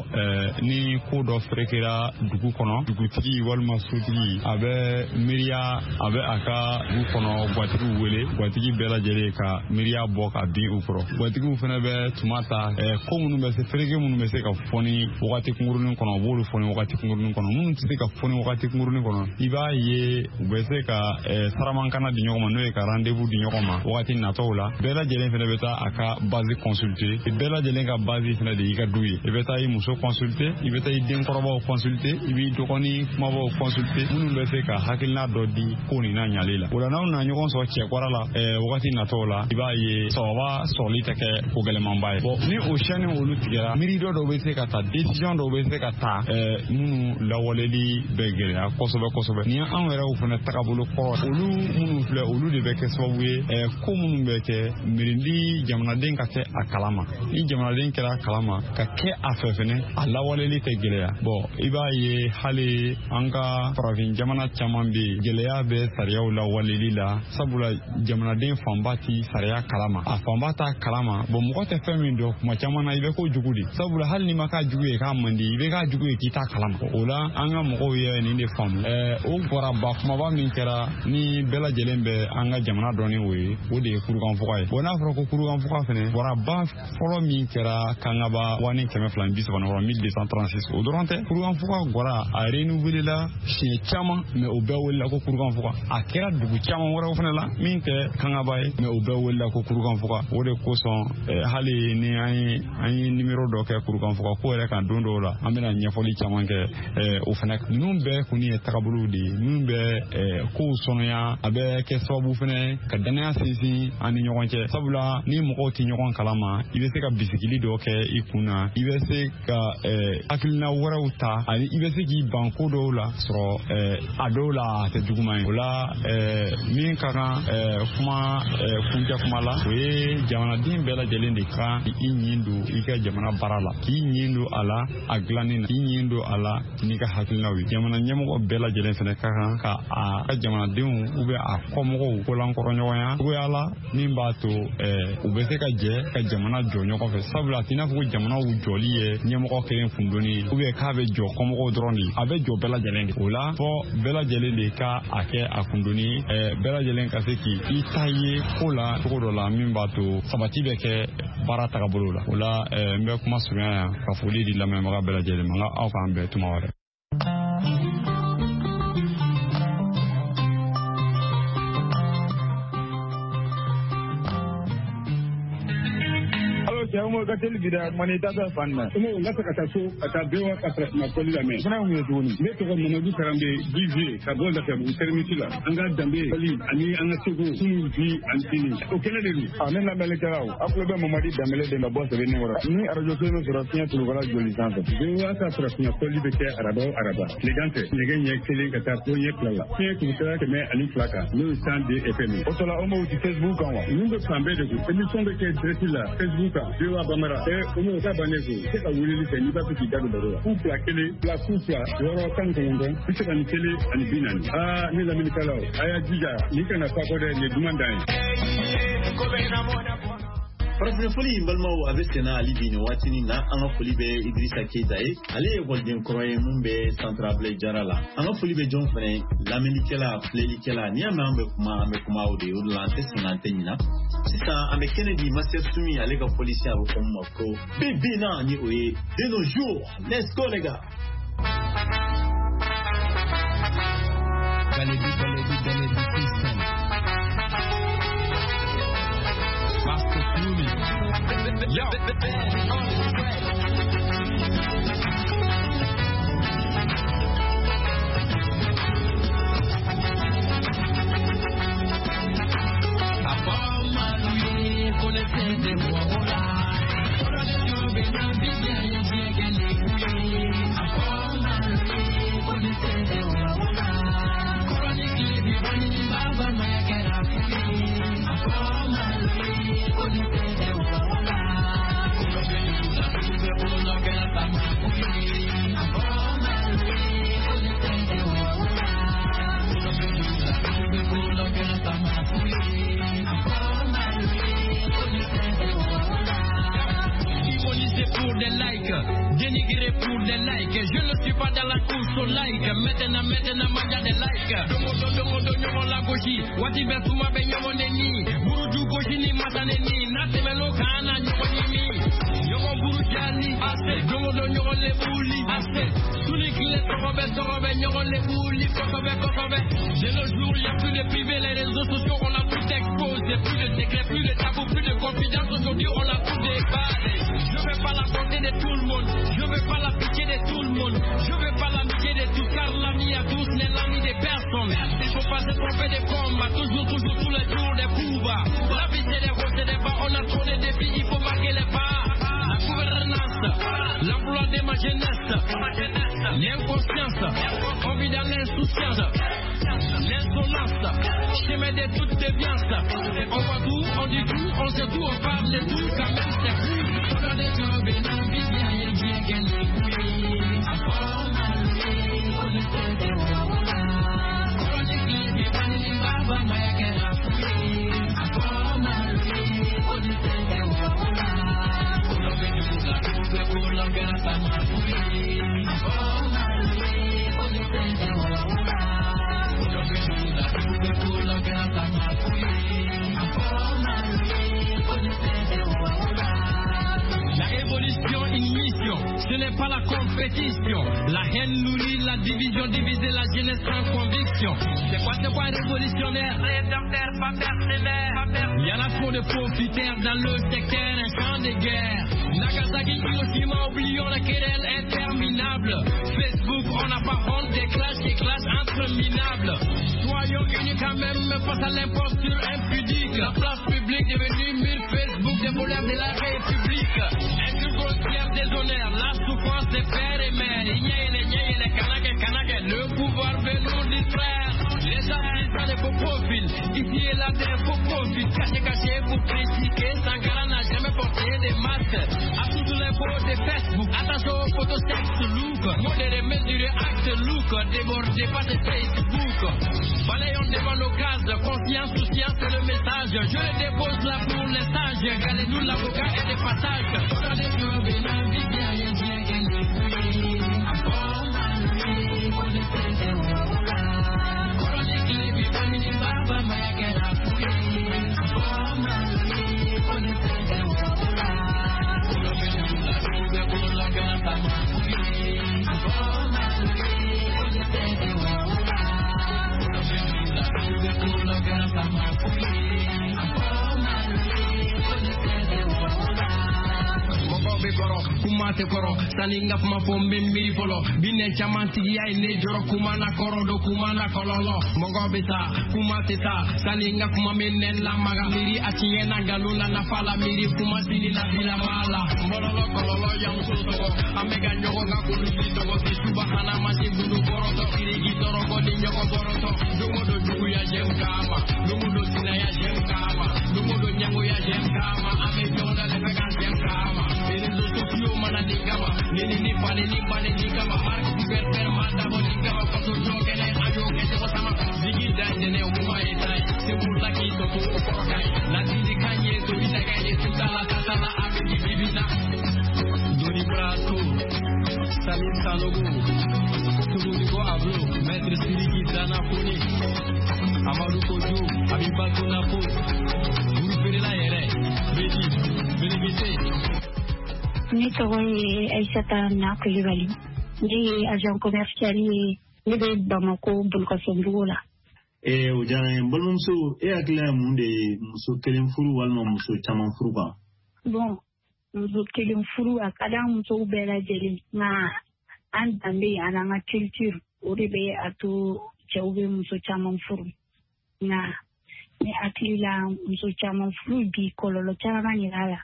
fɔ ni ko dɔ ferekera dugu kɔnɔ dugutigi walima sotigi a bɛ miiriya a bɛ a ka dugu kɔnɔ gwatigiw wele gwatigi bɛɛ lajɛlen ka miiriya bɔ ka bin u kɔrɔ gwatigiw fana bɛ tuma ta ko minnu bɛ se fereke minnu bɛ se ka fɔni wagati kunkurunin kɔnɔ u b'olu fɔni wagati kunkurunin kɔnɔ minnu tɛ se ka fɔni wagati kunkurunin kɔnɔ i b'a ye u bɛ se ka saramankana di ɲɔgɔn ma n'o ye ka rendez-vous di ɲɔgɔn ma wagati natɔw la bɛɛ lajɛlen fana bɛ taa a ka base consulter bɛɛ lajɛlen ka base fana de y'i ka du ye i bɛ taa i muso consulter i bɛ taa i denkɔrɔbaw consulter i b'i dɔgɔnin kumabaw consulter minnu bɛ se ka hakilina dɔ di ko nin na ɲali la o la n'aw na ɲɔgɔn sɔrɔ cɛkwara la wagati natɔw la i b'a ye sababa sɔrɔli tɛ kɛ ko gɛlɛmanba ye ni o chaîne olu tigɛra miiri dɔw bɛ se ka ta décision dɔw bɛ se ka ta minnu lawaleli bɛ gɛlɛya kosɛbɛ ni anw yɛrɛw fana tagabolo kɔrɔ olu minnu filɛ olu de bɛ kɛ sababu ye ko minnu bɛ kɛ mirindi jamanaden ka kɛ a kalama ni jamanaden kɛra a kalama ka kɛ a fɛ fɛnɛ a lawaleli tɛ gɛlɛya i b'a ye hali an ka farafin jamana caman bɛ yen gɛlɛya bɛ sariyaw lawaleli la sabula jamanaden fanba ti sariya kalama a fanba t'a kalama mɔgɔ tɛ fɛn min dɔn kuma caman na i bɛ ko jugu de sabula hali ni ma k'a jugu ye k'a man di i bɛ k'a jugu ye k'i t'a kalama o la an ka mɔgɔw ye nin de faamu o gɔraba kumaba min kɛra ni bɛɛ lajɛlen bɛ an ka jamana dɔɔnin o ye o de ye kurukanfuga ye n'a fɔra ko kurukanfuga fɛnɛ gɔraba fɔlɔ min kɛra kangaba 1236 1236 o dɔrɔn tɛ kurukanfuga gɔra a renouvelé la siɲɛ caman mais o bɛɛ welela ko kurukanfuga a kɛra dugu caman wɛrɛw fɛnɛ la min tɛ kangaba ye mais o bɛɛ welela ko kurukanfuga kurukan fuka o de kosɔn hali ni an ye numéro dɔ kɛ kurukan fuka ko yɛrɛ kan don dɔw la an bɛna ɲɛfɔli caman kɛ o fɛnɛ ninnu bɛɛ kun ye tagabolow de ye minnu bɛ kow sɔnniya a bɛ kɛ sababu fɛnɛ ka danaya sinsin an ni ɲɔgɔn cɛ sabula ni mɔgɔw tɛ ɲɔgɔn kalama i bɛ se ka bisigili dɔ kɛ i kun na i bɛ se ka hakilina wɛrɛw ta ani i bɛ se k'i ban ko dɔw la sɔrɔ a dɔw la a tɛ juguman ye o la min ka kan kuma kuncɛ kuma la o ye jamanaden bɛɛ lajɛlen de kan i ɲin don i ka jamana baara la k'i ɲin don a la a dilanni na k'i ɲin don a la n'i ka hakilinaw ye jamana ɲɛmɔgɔ bɛɛ lajɛlen fɛnɛ ka kan ka a ka jamanadenw a kɔmɔgɔw kolankɔrɔɲɔgɔnya cogoya la min b'a to u bɛ se ka jɛ ka jamana jɔ ɲɔgɔn fɛ sabula a t'i n'a fɔ ko jamanaw jɔli ye ɲɛmɔgɔ kelen kundonni k'a bɛ jɔ kɔmɔgɔw dɔrɔn de a bɛ jɔ bɛɛ lajɛlen de o la fɔ bɛɛ lajɛlen de ka a kɛ a kundonni bɛɛ lajɛlen ka se k'i ta ye ko la cogo dɔ la min b'a to sabati bɛ kɛ baara tagabolo la o la n bɛ kuma surunya yan ka foli di lamɛnbaga bɛɛ lajɛlen ma aw k'an bɛn tuma wɛrɛ. Jaumo ka teli bida mani tata fanna umo ngata kata so ata bewa kata na koli la me fana ngi doni me to ko Mamadou Karambe DJ ka bonda ka bu termiti la anga dambe kali ani anga sego sunu bi antini o kele de amen la mele karaw aplo be Mamadou Dambele de la bosse be ne wora ni arajo seno sura tinya tu wala joli santo bewa ka sura tinya koli be ke araba le gante ne genye kele kata ko ye klala tinya ku tara ke me ali flaka no stand de FM o to la omo ti Facebook kan wa ni be kambe de ku emission be ke direct la Facebook Bewa Bamara umu ka banezo ke ka wulili ke ni ba fi gado baro ku pla kele pla ku pla yoro kan ko ngo bise kan kele ani binani ni la minikala aya jija ni kana fa ko de ne dumandai Farafin foli balmaw a bɛ senna Ali bi nin waatini na an ka foli bɛ Idrissa Keita ye ale ye ekɔliden kɔrɔ ye mun bɛ Centre Ablaye Jara la an ka foli bɛ jɔn fɛnɛ lamɛnnikɛla filɛlikɛla n'i y'a mɛn an bɛ kuma o de ye o de la an tɛ sɛgɛn an tɛ ɲina sisan an bɛ kɛnɛ di Master Sumi ale ka polisi a bɛ fɔ min ma ko bi na ni o ye de nos jours let's go les gars. Yo, dénigré pour des likes. Je ne suis pas dans la course au like. Maintenant, manja des likes. Domodo, nyomo la goji. Wati besuma be nyomo neni. Buruju goji ni mataneni. Nate melo kana nyomo nini. Nyomo burujani. Ase. Domodo nyomo le bouli. Ase. Suli kile sorobe, nyomo le bouli. Kokobe. De nos jours, il n'y a plus de privé. Les réseaux sociaux, on a tout exposé. Plus de secrets, plus de tabous, plus de confidence. Aujourd'hui, on a tout déballé. Je veux pas la bonté de tout le monde. Je veux pas la pitié de tout le monde. Je veux pas l'amitié de tous, car l'ami à tous n'est l'ami des personnes. Il faut pas se tromper des combats. Toujours, tous les jours des pouvoirs. La vie c'est des hauts et des bas. On a trop de défis, il faut marquer les pas. La gouvernance, l'emploi de ma jeunesse, l'inconscience, on vit dans l'insouciance, l'insolence, chemin de toute déviance. On voit tout, on dit tout, on sait tout, on parle de tout, quand même c'est fou. On a des jobs et la vie bien gagné. La révolution, une mission. ce n'est pas la compétition. La haine nourrit la division, diviser la jeunesse sans conviction. C'est quoi révolutionnaire? Rédempteur, pas mercenaire. Il y en a trop de profiteurs dans le secteur, un champ de guerre. Nagasaki, Hiroshima, oublions la querelle interminable. Facebook, on n'a pas honte des clashs et clashs entre minables. Soyons unis quand même face à l'imposture impudique. La place publique devenue mille Facebook des voleurs de la République. Injure grossière des honneurs, la souffrance des pères et mères. Les Kanake, le pouvoir veut nous distraire. Les artistes des faux profils, ici et là des faux profils. Caché pour critiquer, Sankara n'a jamais porté des masques. À tous les posts de Facebook, attention aux photos sexe look. Modéré, mesuré, acte look. Débordé par de Facebook. Balayons devant nos cases, conscience, souciance, c'est le message. Je le dépose là pour les sages. Galez-nous l'avocat et des passages. Kumate koro, saninga fuma fombe mbiri folo. Bine chamanti ya ine joro kumana koro do kumana kololo. Mongo beta, kumate ta, saninga fuma menen la maga. Miri achiye na galuna na fala miri kuma sini na bila mala. Mololo kololo ya msutogo, amega nyogo nga kulubi togo. Kisuba hana masi bulu boroto, kirigi toro kodi nyogo boroto. Dungo do jugu ya jem kama, dungo do sina ya jem kama, dungo do nyango ya jem kama. Ame jonda lefeka jem kama. Nini pale ni kama mark super mata boni kama pato joke na ajo ke to sama digi dai ne ukuma etai se bulla ki to ko okorokai na digi kanye to ita kanye tutala tatala abi bibina doni prato salim sanogo tuguni ko ablo maître siriki dana foni amadou kojo abi batu na po guru perela yere beti benegite. Ni tɔgɔ ye Aïssata Na Kulibali. Ne ye agent commercial ye ne bɛ Bamako Bolokɔsɔnbugu la. O diyara n ye. N balimamuso, e hakili la mun de ye muso kelen furu walima muso caman furu kan? Bon, muso kelen furu a ka d'an musow bɛɛ lajɛlen nka an danbe ani an ka culture o de bɛ a to cɛw bɛ muso caman furu nka ne hakili la muso caman furu bi kɔlɔlɔ caman yɛrɛ la.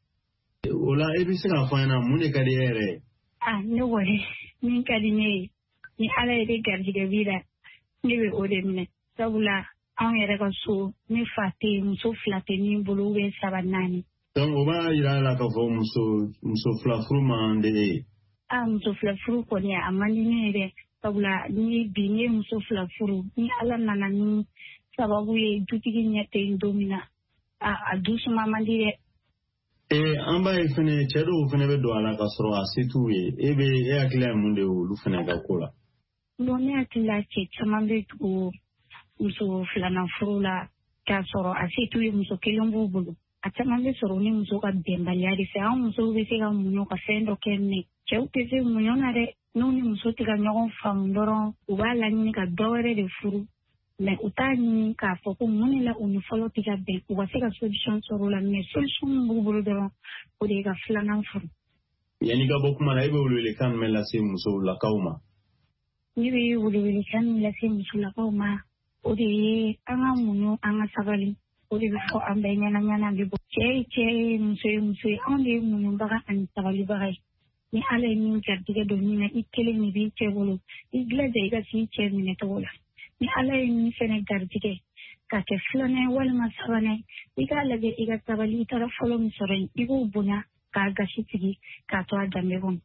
O la e bɛ se k'a fɔ an ɲɛna mun de ka di e yɛrɛ ye? Ne kɔni min ka di ne ye ni ala ye de garijɛgɛ bi la ne bɛ o de minɛ sabula anw yɛrɛ ka so ne fa tɛ yen muso fila tɛ min bolo ou bien saba naani. Donc o b'a yira la k'a fɔ muso fila furu man di e ye? Muso fila furu kɔni a man di ne ye dɛ sabula ni bi ne ye muso fila furu ni ala nana ni sababu ye dutigi ɲɛ tɛ yen don min na a du suma man di dɛ. An b'a ye fɛnɛ cɛ dɔw fɛnɛ bɛ don a la k'a sɔrɔ a se t'u ye e hakili la mun de ye olu fɛnɛ ka ko la? Bon ne hakili la cɛ caman bɛ tugu muso filanan furu la k'a sɔrɔ a se t'u ye muso kelen b'u bolo a caman bɛ sɔrɔ ni muso ka bɛnbaliya de fɛ an musow bɛ se ka muɲu ka fɛn dɔ kɛ mɛ cɛw tɛ se muɲu na dɛ n'u ni muso tɛ ka ɲɔgɔn faamu dɔrɔn u b'a laɲini ka dɔ wɛrɛ de furu mɛ u t'a ɲini k'a fɔ ko mun de la u ni fɔlɔ tɛ ka bɛn u ka se ka solution sɔrɔ o la mɛ solution min b'u bolo dɔrɔn o de ye ka filanan furu. Yanni ka bɔ kuma na e bɛ welewelekan jumɛn lase musolakaw ma? Ne bɛ welewelekan min lase musolakaw ma o de ye an ka muɲu an ka sabali o de bɛ fɔ an bɛɛ ɲɛna bɛ bɔ cɛ ye cɛ ye muso ye muso ye anw de ye muɲubaga ani sabalibaga ye ni ala ye min garijɛgɛ don min na i kelen de b'i cɛ bolo i jilaja i ka s'i cɛ minɛcogo la. Ni ala ye min fɛnɛ garijɛgɛ ka kɛ filanan walima sabanan i k'a lajɛ i ka sabali i taara fɔlɔ min sɔrɔ yen i b'o bonya k'a gasi sigi k'a to a danbe kɔnɔ.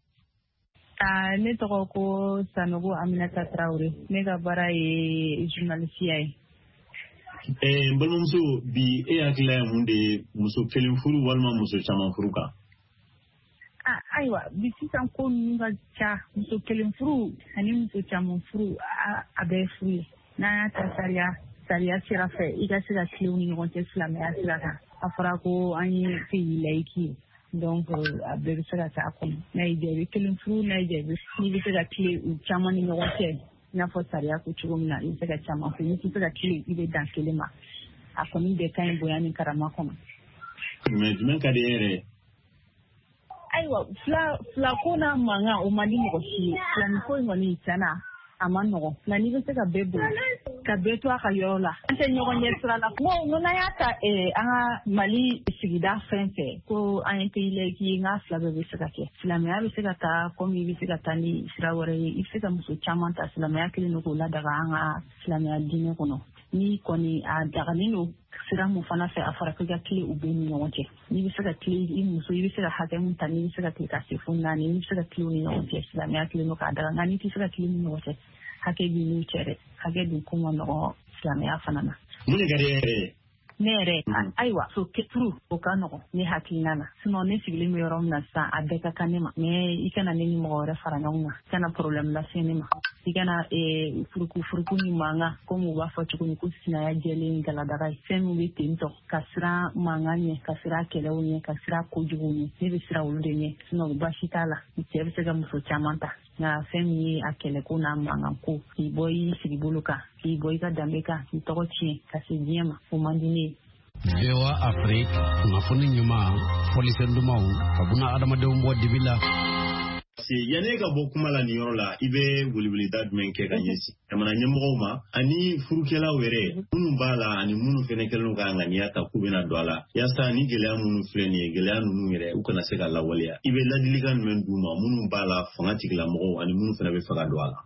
Ne tɔgɔ ko Sanogo Aminata Traoré ne ka baara ye journalisiya ye. N balimamuso bi e hakili la mun de ye muso kelen furu walima muso caman furu kan? Ayiwa bi sisan ko ninnu ka ca muso kelen furu ani muso caman furu a bɛɛ furu ye. N'an y'a ta sariya sira fɛ i ka se ka tilenw ni ɲɔgɔn cɛ silamɛya sira kan a fɔra ko an ye pays laïque ye donc a bɛɛ bɛ se ka k'a kɔnɔ n'a y'i jaabi kelen furu n'a y'i jaabi n'i bɛ se ka tile u caman ni ɲɔgɔn cɛ i n'a fɔ sariya ko cogo min na i bɛ se ka caman fɛ n'i tɛ se ka tile i bɛ dan kelen ma a kɔni bɛɛ ka ɲi bonya ni karama kɔnɔ. mais jumɛn ka di e yɛrɛ ye? ayiwa fila ko n'a mankan o man di mɔgɔ si ye filani ko in kɔni tiɲɛna a ma nɔgɔn nka n'i bɛ se ka bɛɛ bonya ka bɛɛ to a ka yɔrɔ la an tɛ ɲɔgɔn ɲɛ sira la ko n'an y'a ta an ka Mali sigida fɛn fɛ ko an ye pays laïque ye n ka fila bɛɛ bɛ se ka kɛ silamɛya bɛ se ka taa komi i bɛ se ka taa ni sira wɛrɛ ye i bɛ se ka muso caman ta silamɛya kelen don k'o ladaga an ka silamɛya diinɛ kɔnɔ ni kɔni a dagalen don sira mun fana fɛ a fara k'i ka tile u bɛɛ ni ɲɔgɔn cɛ n'i bɛ se ka tile i muso i bɛ se ka hakɛ mun ta n'i bɛ se ka tile ka se fo 4 n'i bɛ se ka tile ni ɲɔgɔn cɛ silamɛya kelen don k'a daga nka n'i tɛ se ka tile ni ɲɔgɔn cɛ hakɛ b'i n'u cɛ dɛ hakɛ dun ko ma nɔgɔ silamɛya fana na. mun de ka di e yɛrɛ ye? ne yɛrɛ ayiwa so furu o ka nɔgɔn ne hakilina na sinon ne sigilen bɛ yɔrɔ min na sisan a bɛɛ ka kan ne ma mais i kana ne ni mɔgɔ wɛrɛ fara ɲɔgɔn kan i kana problème lase ne ma i kana furuku ni mankan komi u b'a fɔ cogo min ko sinaya jɛlen galadaga ye fɛn min bɛ ten tɔ ka siran mankan ɲɛ ka siran kɛlɛw ɲɛ ka siran kojuguw ɲɛ ne bɛ siran olu de ɲɛ sinon baasi t'a la cɛ bɛ se ka muso caman ta nka fɛn min ye a kɛlɛko n'a mankan ko k'i bɔ i sigi bolo kan k'i bɔ i ka danbe kan k'i tɔgɔ tiɲɛ ka se diɲɛ ma o man di ne ye. VOA Afrique kunnafoni ɲuman fɔlisɛn dumanw ka buna adamadenw bɔ dibi la. yanni ka bɔ kuma la nin yɔrɔ la i bɛ weleweleda jumɛn kɛ ka ɲɛsin jamana ɲɛmɔgɔw ma ani furukɛlaw yɛrɛ minnu b'a la ani minnu fɛnɛ kɛlen ka ŋaniya ta k'u bɛna don a la yaasa ni gɛlɛya minnu filɛ nin ye gɛlɛya ninnu yɛrɛ u kana se ka lawaleya i bɛ ladilikan jumɛn d'u ma minnu b'a la fanga tigilamɔgɔw ani minnu fɛnɛ bɛ fɛ ka don a la?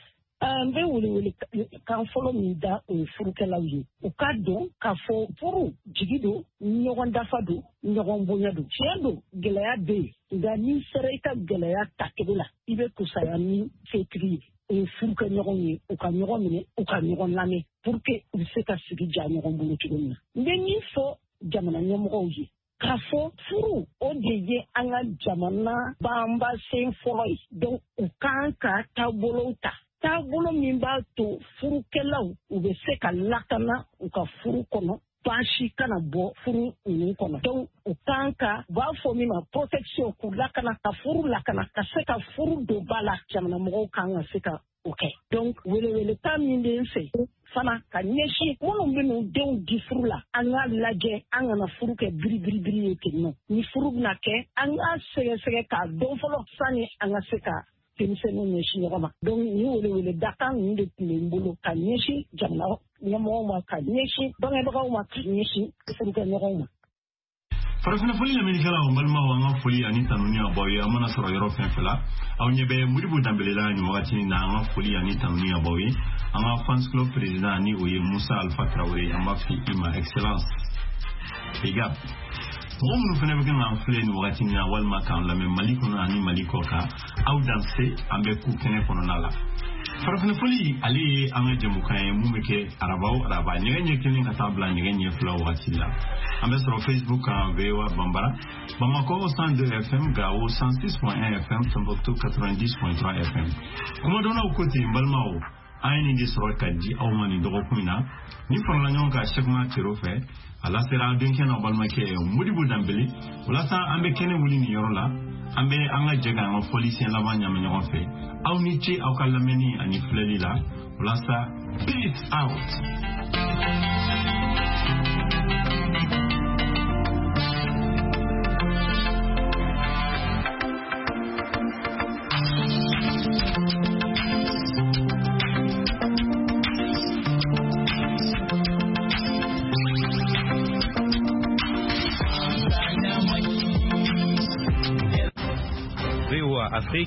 N bɛ welewele kan fɔlɔ min da o ye furukɛlaw ye u ka dɔn k'a fɔ furu jigi don ɲɔgɔn dafa don ɲɔgɔn bonya don tiɲɛ don gɛlɛya bɛ yen nka n'i sera i ka gɛlɛya tacogo la i bɛ kusaya ni fɛtiri ye o ye furukɛ ɲɔgɔn ye u ka ɲɔgɔn minɛ u ka ɲɔgɔn lamɛn pour que u bɛ se ka sigi ja ɲɔgɔn bolo cogo min na n bɛ min fɔ jamana ɲɛmɔgɔw ye k'a fɔ furu o de ye an ka jamana banba sen fɔlɔ ye donc u kan ka taabolow ta taabolo min b'a to furukɛlaw u bɛ se ka lakana u ka furu kɔnɔ baasi kana bɔ furu ninnu kɔnɔ donc u kan ka u b'a fɔ min ma protection k'u lakana ka furu lakana ka se ka furu don ba la jamana mɔgɔw kan ka se ka o kɛ donc welewelekan min bɛ n fɛ fana ka ɲɛsin minnu bɛ n'u denw di furu la an k'a lajɛ an kana furu kɛ biribiribiri ye ten nɔ ni furu bɛna kɛ an k'a sɛgɛsɛgɛ k'a dɔn fɔlɔ sani an ka se ka denmisɛnninw ɲɛsin ɲɔgɔn ma donc ni welewele dakan ninnu de tun bɛ n bolo ka ɲɛsin jamana ɲɛmɔgɔw ma ka ɲɛsin bangebagaw ma ka ɲɛsin furukɛ ɲɔgɔnw ma. farafina foli lamɛnnikɛlaw n balimaw an ka foli ani tanu ni abaw ye an mana sɔrɔ yɔrɔ fɛn fɛn la aw ɲɛ bɛ Modibo Danbele la nin wagati na an ka foli ani tanu ni abaw ye an ka fans club président ni o ye Musa Alpha Traoré an b'a fɔ i ma excellence big up mɔgɔ minnu fɛnɛ bɛ kan filɛ nin wagati na walima k'an lamɛn Mali kɔnɔ ani Mali kɔ kan aw danse an bɛ ku kɛnɛ kɔnɔna la farafina foli ale ye an ka jɛmukan ye mun bɛ kɛ araba ɲɛgɛn ɲɛ kelen ka taa bila ɲɛgɛn ɲɛ fila wagati la an bɛ sɔrɔ Facebook kan VOA Bambara Bamako 102 FM Gao 106.1 FM Tombouctou 90.3 FM kumadɔnnaw ko ten n balimaw an ye nin de sɔrɔ ka di aw ma nin dɔgɔkun in na ni farala ɲɔgɔn kan Sɛkuma Tero fɛ a lasera denkɛ n'aw balimakɛ Modibo Danbele walasa an bɛ kɛnɛ wuli nin yɔrɔ la an bɛ an ka jɛ k'an ka fɔli siɲɛ laban ɲamɛ ɲɔgɔn fɛ aw ni ce aw ka lamɛnni ani filɛli la walasa peace out.